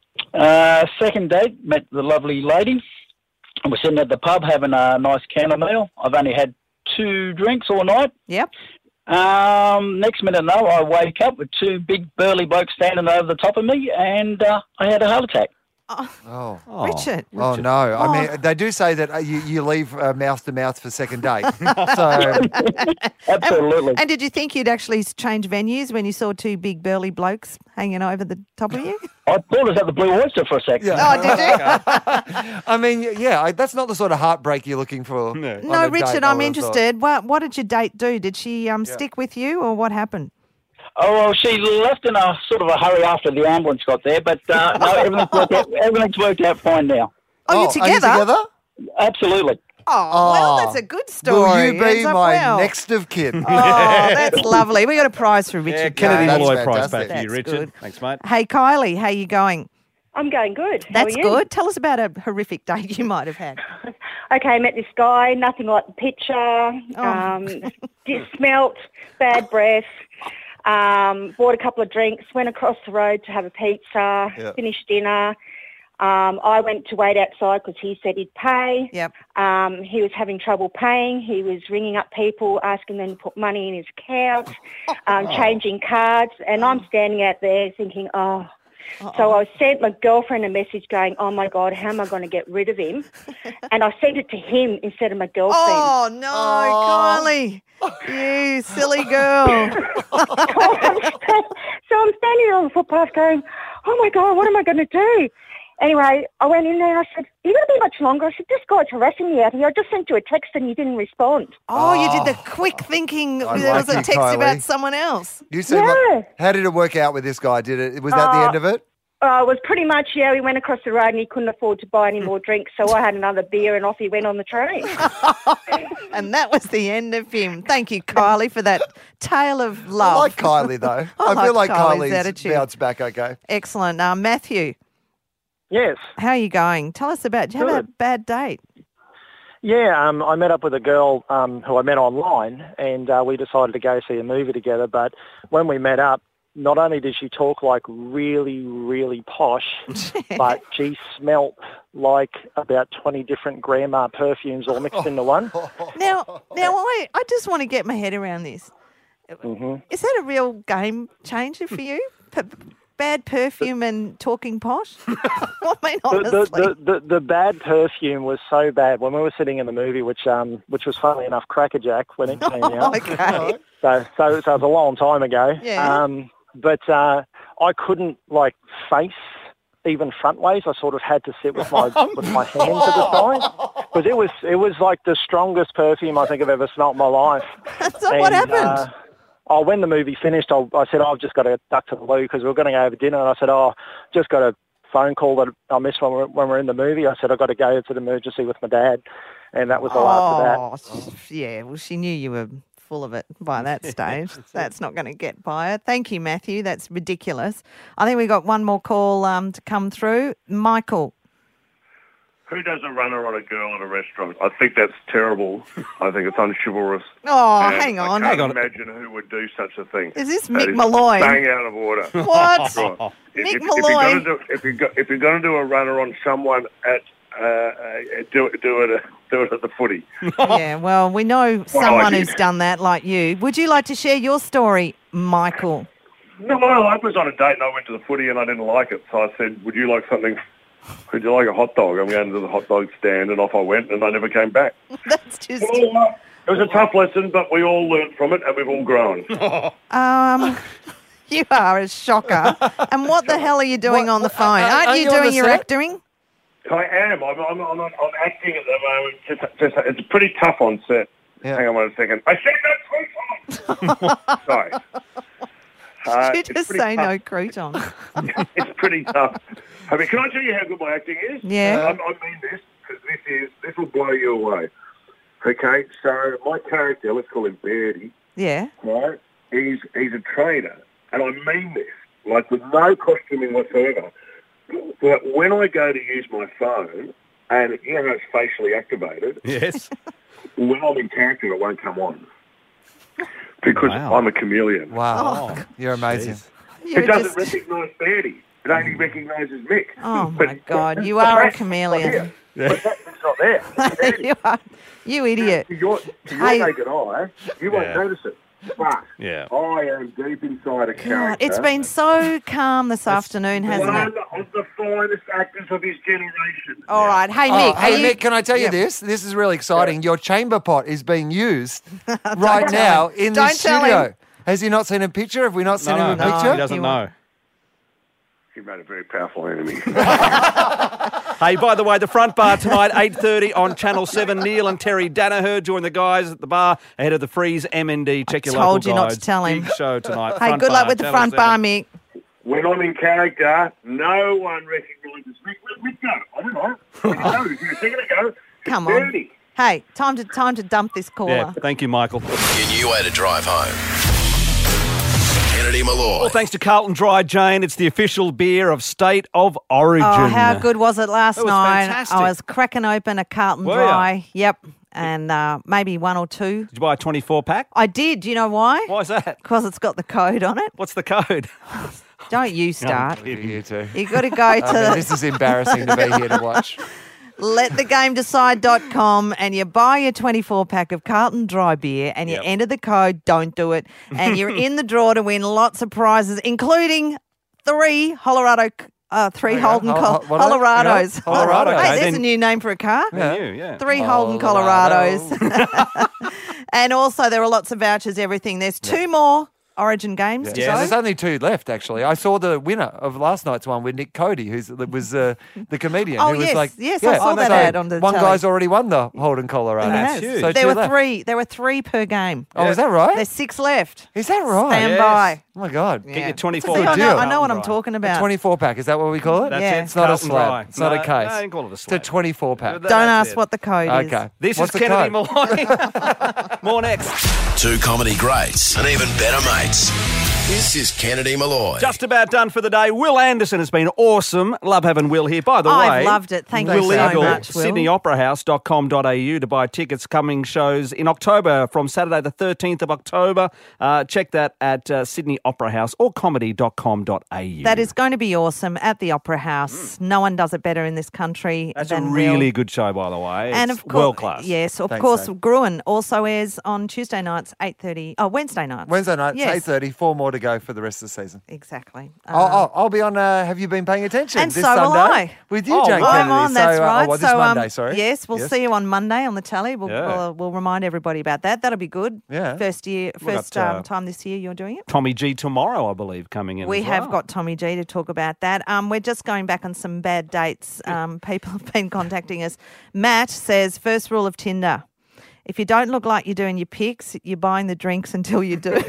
Second date, met the lovely lady. We're sitting at the pub having a nice chamomile. I've only had 2 drinks all night. Yep. Next minute, no, I wake up with 2 big burly blokes standing over the top of me, and I had a heart attack. Oh. Richard. Oh, no. I mean, they do say that you leave mouth to mouth for second date. So Absolutely. And did you think you'd actually change venues when you saw 2 big burly blokes hanging over the top of you? I thought it was at the Blue Oyster for a second. Yeah. Oh, did you? I mean, yeah, that's not the sort of heartbreak you're looking for. No, Richard, I'm interested. What did your date do? Did she stick with you, or what happened? Oh, well, she left in a sort of a hurry after the ambulance got there, but no, everything's worked out fine now. Oh, you're together? Are you together? Absolutely. Oh, well, that's a good story. Will you be Ends up my well. next of kin? Oh, that's lovely. We got a prize for Richard. Yeah, Kennedy that's Malloy prize fantastic. back to you, That's Richard. good. Thanks, mate. Hey, Kylie, how you going? I'm going good. How That's are you? good. Tell us about a horrific date you might have had. Okay, I met this guy, nothing like the picture. Just smelt, bad breath. Bought a couple of drinks, went across the road to have a pizza, finished dinner. I went to wait outside because he said he'd pay. Yep. He was having trouble paying. He was ringing up people, asking them to put money in his account, changing cards. And I'm standing out there thinking, oh. So I sent my girlfriend a message going, oh, my God, how am I going to get rid of him? And I sent it to him instead of my girlfriend. Oh, no, Kylie. You silly girl. So I'm standing on the footpath going, oh, my God, what am I going to do? Anyway, I went in there and I said, are you going to be much longer? I said, this guy's harassing me out here. I just sent you a text and you didn't respond. Oh, you did the quick thinking. There was a text about someone else. You said, how did it work out with this guy? Was that the end of it? It was pretty much, we went across the road and he couldn't afford to buy any more drinks, so I had another beer and off he went on the train. And that was the end of him. Thank you, Kylie, for that tale of love. I like Kylie, though. I feel like Kylie's bounced back okay. Excellent. Matthew. Yes. How are you going? Tell us about, did you have a bad date? Yeah, I met up with a girl who I met online, and we decided to go see a movie together, but when we met up, not only did she talk like really, really posh, but she smelt like about 20 different grandma perfumes all mixed into one. Now, I just want to get my head around this. Mm-hmm. Is that a real game changer for you? Bad perfume and talking posh? I mean, honestly. The bad perfume was so bad when we were sitting in the movie, which was funnily enough Crackerjack when it came out. Okay. So it was a long time ago. Yeah. But I couldn't face even front ways. I sort of had to sit with my hands to the side because it was like the strongest perfume I think I've ever smelt in my life. So what happened? When the movie finished, I said, I've just got to duck to the loo because we were going to go over dinner. And I said, just got a phone call that I missed when we're in the movie. I said, I've got to go to the emergency with my dad. And that was the last of that. Yeah, well, she knew you were full of it by that stage. That's not going to get by her. Thank you, Matthew. That's ridiculous. I think we got one more call to come through. Michael. Who does a runner on a girl at a restaurant? I think that's terrible. I think it's unchivalrous. Oh, and hang on. I can't imagine who would do such a thing. Is this That Mick Malloy? Bang out of order. What? Right. Mick Malloy? If you're going to do a runner on someone at do it at the footy. Yeah, well, we know someone who's done that like you. Would you like to share your story, Michael? No, I was on a date and I went to the footy and I didn't like it. So I said, would you like something? Would you like a hot dog? I'm going to the hot dog stand, and off I went, and I never came back. That's just... It was a tough lesson, but we all learned from it, and we've all grown. You are a shocker. And what the hell are you doing on the phone? Aren't you doing your acting? I am. I'm acting at the moment. Just it's pretty tough on set. Yeah. Hang on one second. I said no crouton. Sorry. Did you just say no crouton? It's pretty tough. I mean, can I tell you how good my acting is? Yeah. I mean this, because this will blow you away. Okay, so my character, let's call him Birdie, Yeah. right? He's a trainer, and I mean this, like with no costuming whatsoever. But when I go to use my phone, and you know how it's facially activated, Yes. when I'm in character, it won't come on because I'm a chameleon. Wow, you're amazing. It doesn't recognise Birdie. It only recognises Mick. Oh, my God. You are a chameleon. But it's not there. you are. You idiot. To your naked eye, you won't notice it. But Yeah. I am deep inside a character. It's been so calm this afternoon, hasn't one it? of the finest actors of his generation. All right. Hey, Mick. Hey, Mick, can I tell you this? This is really exciting. Your chamber pot is being used right now in Don't this tell studio. him. Has he not seen a picture? Have we not sent him a No, picture? he doesn't know. He made a very powerful enemy. Hey, by the way, the front bar tonight, 8:30 on Channel 7. Neil and Terry Danaher join the guys at the bar ahead of the Freeze MND. Check your local Told you not to guides. tell him. Big show tonight. Hey, Front good luck bar, with the Channel front 7. bar, Mick. When I'm in character, no one recognises Mick. Where's Mick go? I don't know. I didn't know. A second ago. Come It's on. Birdie. Hey, time to dump this caller. Yeah, thank you, Michael. Your new way to drive home. Kennedy Malloy. Well, thanks to Carlton Dry, Jane. It's the official beer of State of Origin. Oh, how good was it last It was night? fantastic. I was cracking open a Carlton Were Dry. Yep. And maybe one or two. Did you buy a 24-pack? I did. Do you know why? Why is that? Because it's got the code on it. What's the code? Don't you start. You too. You got to go to This is embarrassing to be here to watch. letthegamedecide.com and you buy your 24-pack of Carlton Dry beer and you enter the code, don't do it, and you're in the draw to win lots of prizes, including three Holden Colorados. Colorado. Hey, Okay, there's a new name for a car. Yeah. Three Holden Colorados. And also there are lots of vouchers, everything. There's two more Origin games to Yeah, go. there's only two left, actually. I saw the winner of last night's one with Nick Cody, who was the comedian. Oh, who was yes. like, Yes, I saw that so ad on the one telly. guy's already won the Holden Colorado. He has. So There two were left. three. There were three per game. Oh, is that right? There's 6 left. Is that right? Stand Yes. by. Oh, my God. Get your See, 24 I deal. know what I'm talking A about. 24-pack, is that what we call it? That's Yeah. it. It's not a Carlton slab. Dry. It's not a No, case. No, I didn't call it a It's a slab. 24-pack. Don't That's ask it. what the code is. Okay. This What's is the Kennedy code? Malloy. More next. Two comedy greats and even better mates. This is Kennedy Malloy. Just about done for the day. Will Anderson has been awesome. Love having Will here. By the way, I've loved it. Thank you so Legal, much, Will. SydneyOperaHouse.com.au to buy tickets. Coming shows in October from Saturday the 13th of October. Check that at Sydney Opera House or comedy.com.au. That is going to be awesome at the Opera House. No one does it better in this country That's a than really Will. good show, by the way. And It's of course, world class. Yes, of Thanks, course. Dave. Gruen also airs on Tuesday nights, 8:30. Oh, Wednesday nights. Wednesday night, Yes, it's 8:30. 4 more to go for the rest of the season. exactly. I'll be on Have You Been Paying Attention And this so will Sunday I. with you, Jane I'm Kennedy. on, that's so, right. this so, Monday, sorry. Yes, we'll see you on Monday on the telly. Yeah. We'll remind everybody about that. That'll be good. Yeah. First got, time this year you're doing it. Tommy G tomorrow, I believe, coming in. We as have well. got Tommy G to talk about that. We're just going back on some bad dates. People have been contacting us. Matt says, first rule of Tinder, if you don't look like you're doing your pics, you're buying the drinks until you do.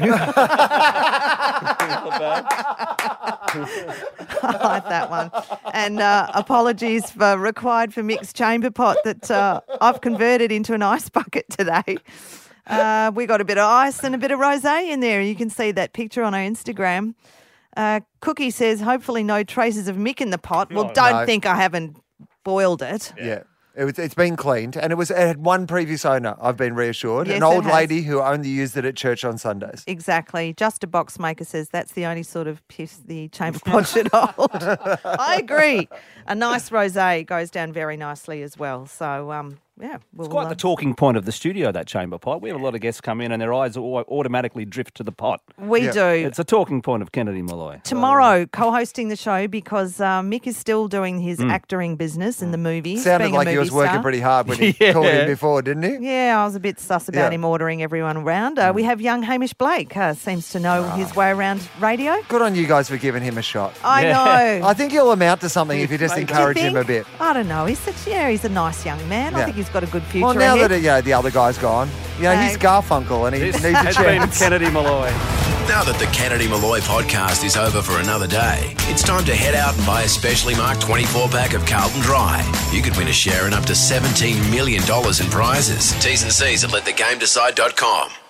I like that one. And apologies for required for mixed chamber pot that I've converted into an ice bucket today. We got a bit of ice and a bit of rosé in there. You can see that picture on our Instagram. Cookie says, hopefully no traces of Mick in the pot. Well, don't think I haven't boiled it. Yeah. It's been cleaned, and it had one previous owner, I've been reassured, Yes, an it old has. lady who only used it at church on Sundays. Exactly. Just a box maker says that's the only sort of piss the chamber pot should hold. I agree. A nice rosé goes down very nicely as well. So, yeah. It's quite the talking point of the studio, that chamber pot. We have a lot of guests come in and their eyes automatically drift to the pot. We do. It's a talking point of Kennedy Malloy. Tomorrow, co-hosting the show because Mick is still doing his acting business in the movies. Sounded being a like he movie was working star. pretty hard when he called in before, didn't he? Yeah, I was a bit sus about him ordering everyone around. We have young Hamish Blake, seems to know his way around radio. Good on you guys for giving him a shot. I know. I think he'll amount to something if you just encourage him a bit. I don't know. He's a nice young man. I Yeah. think he's got a good future Well, now ahead. that the other guy's gone, he's Garfunkel and he needs a It's been chance. Kennedy Malloy. Now that the Kennedy Malloy podcast is over for another day, it's time to head out and buy a specially marked 24-pack of Carlton Dry. You could win a share in up to $17 million in prizes. T's and C's at letthegamedecide.com.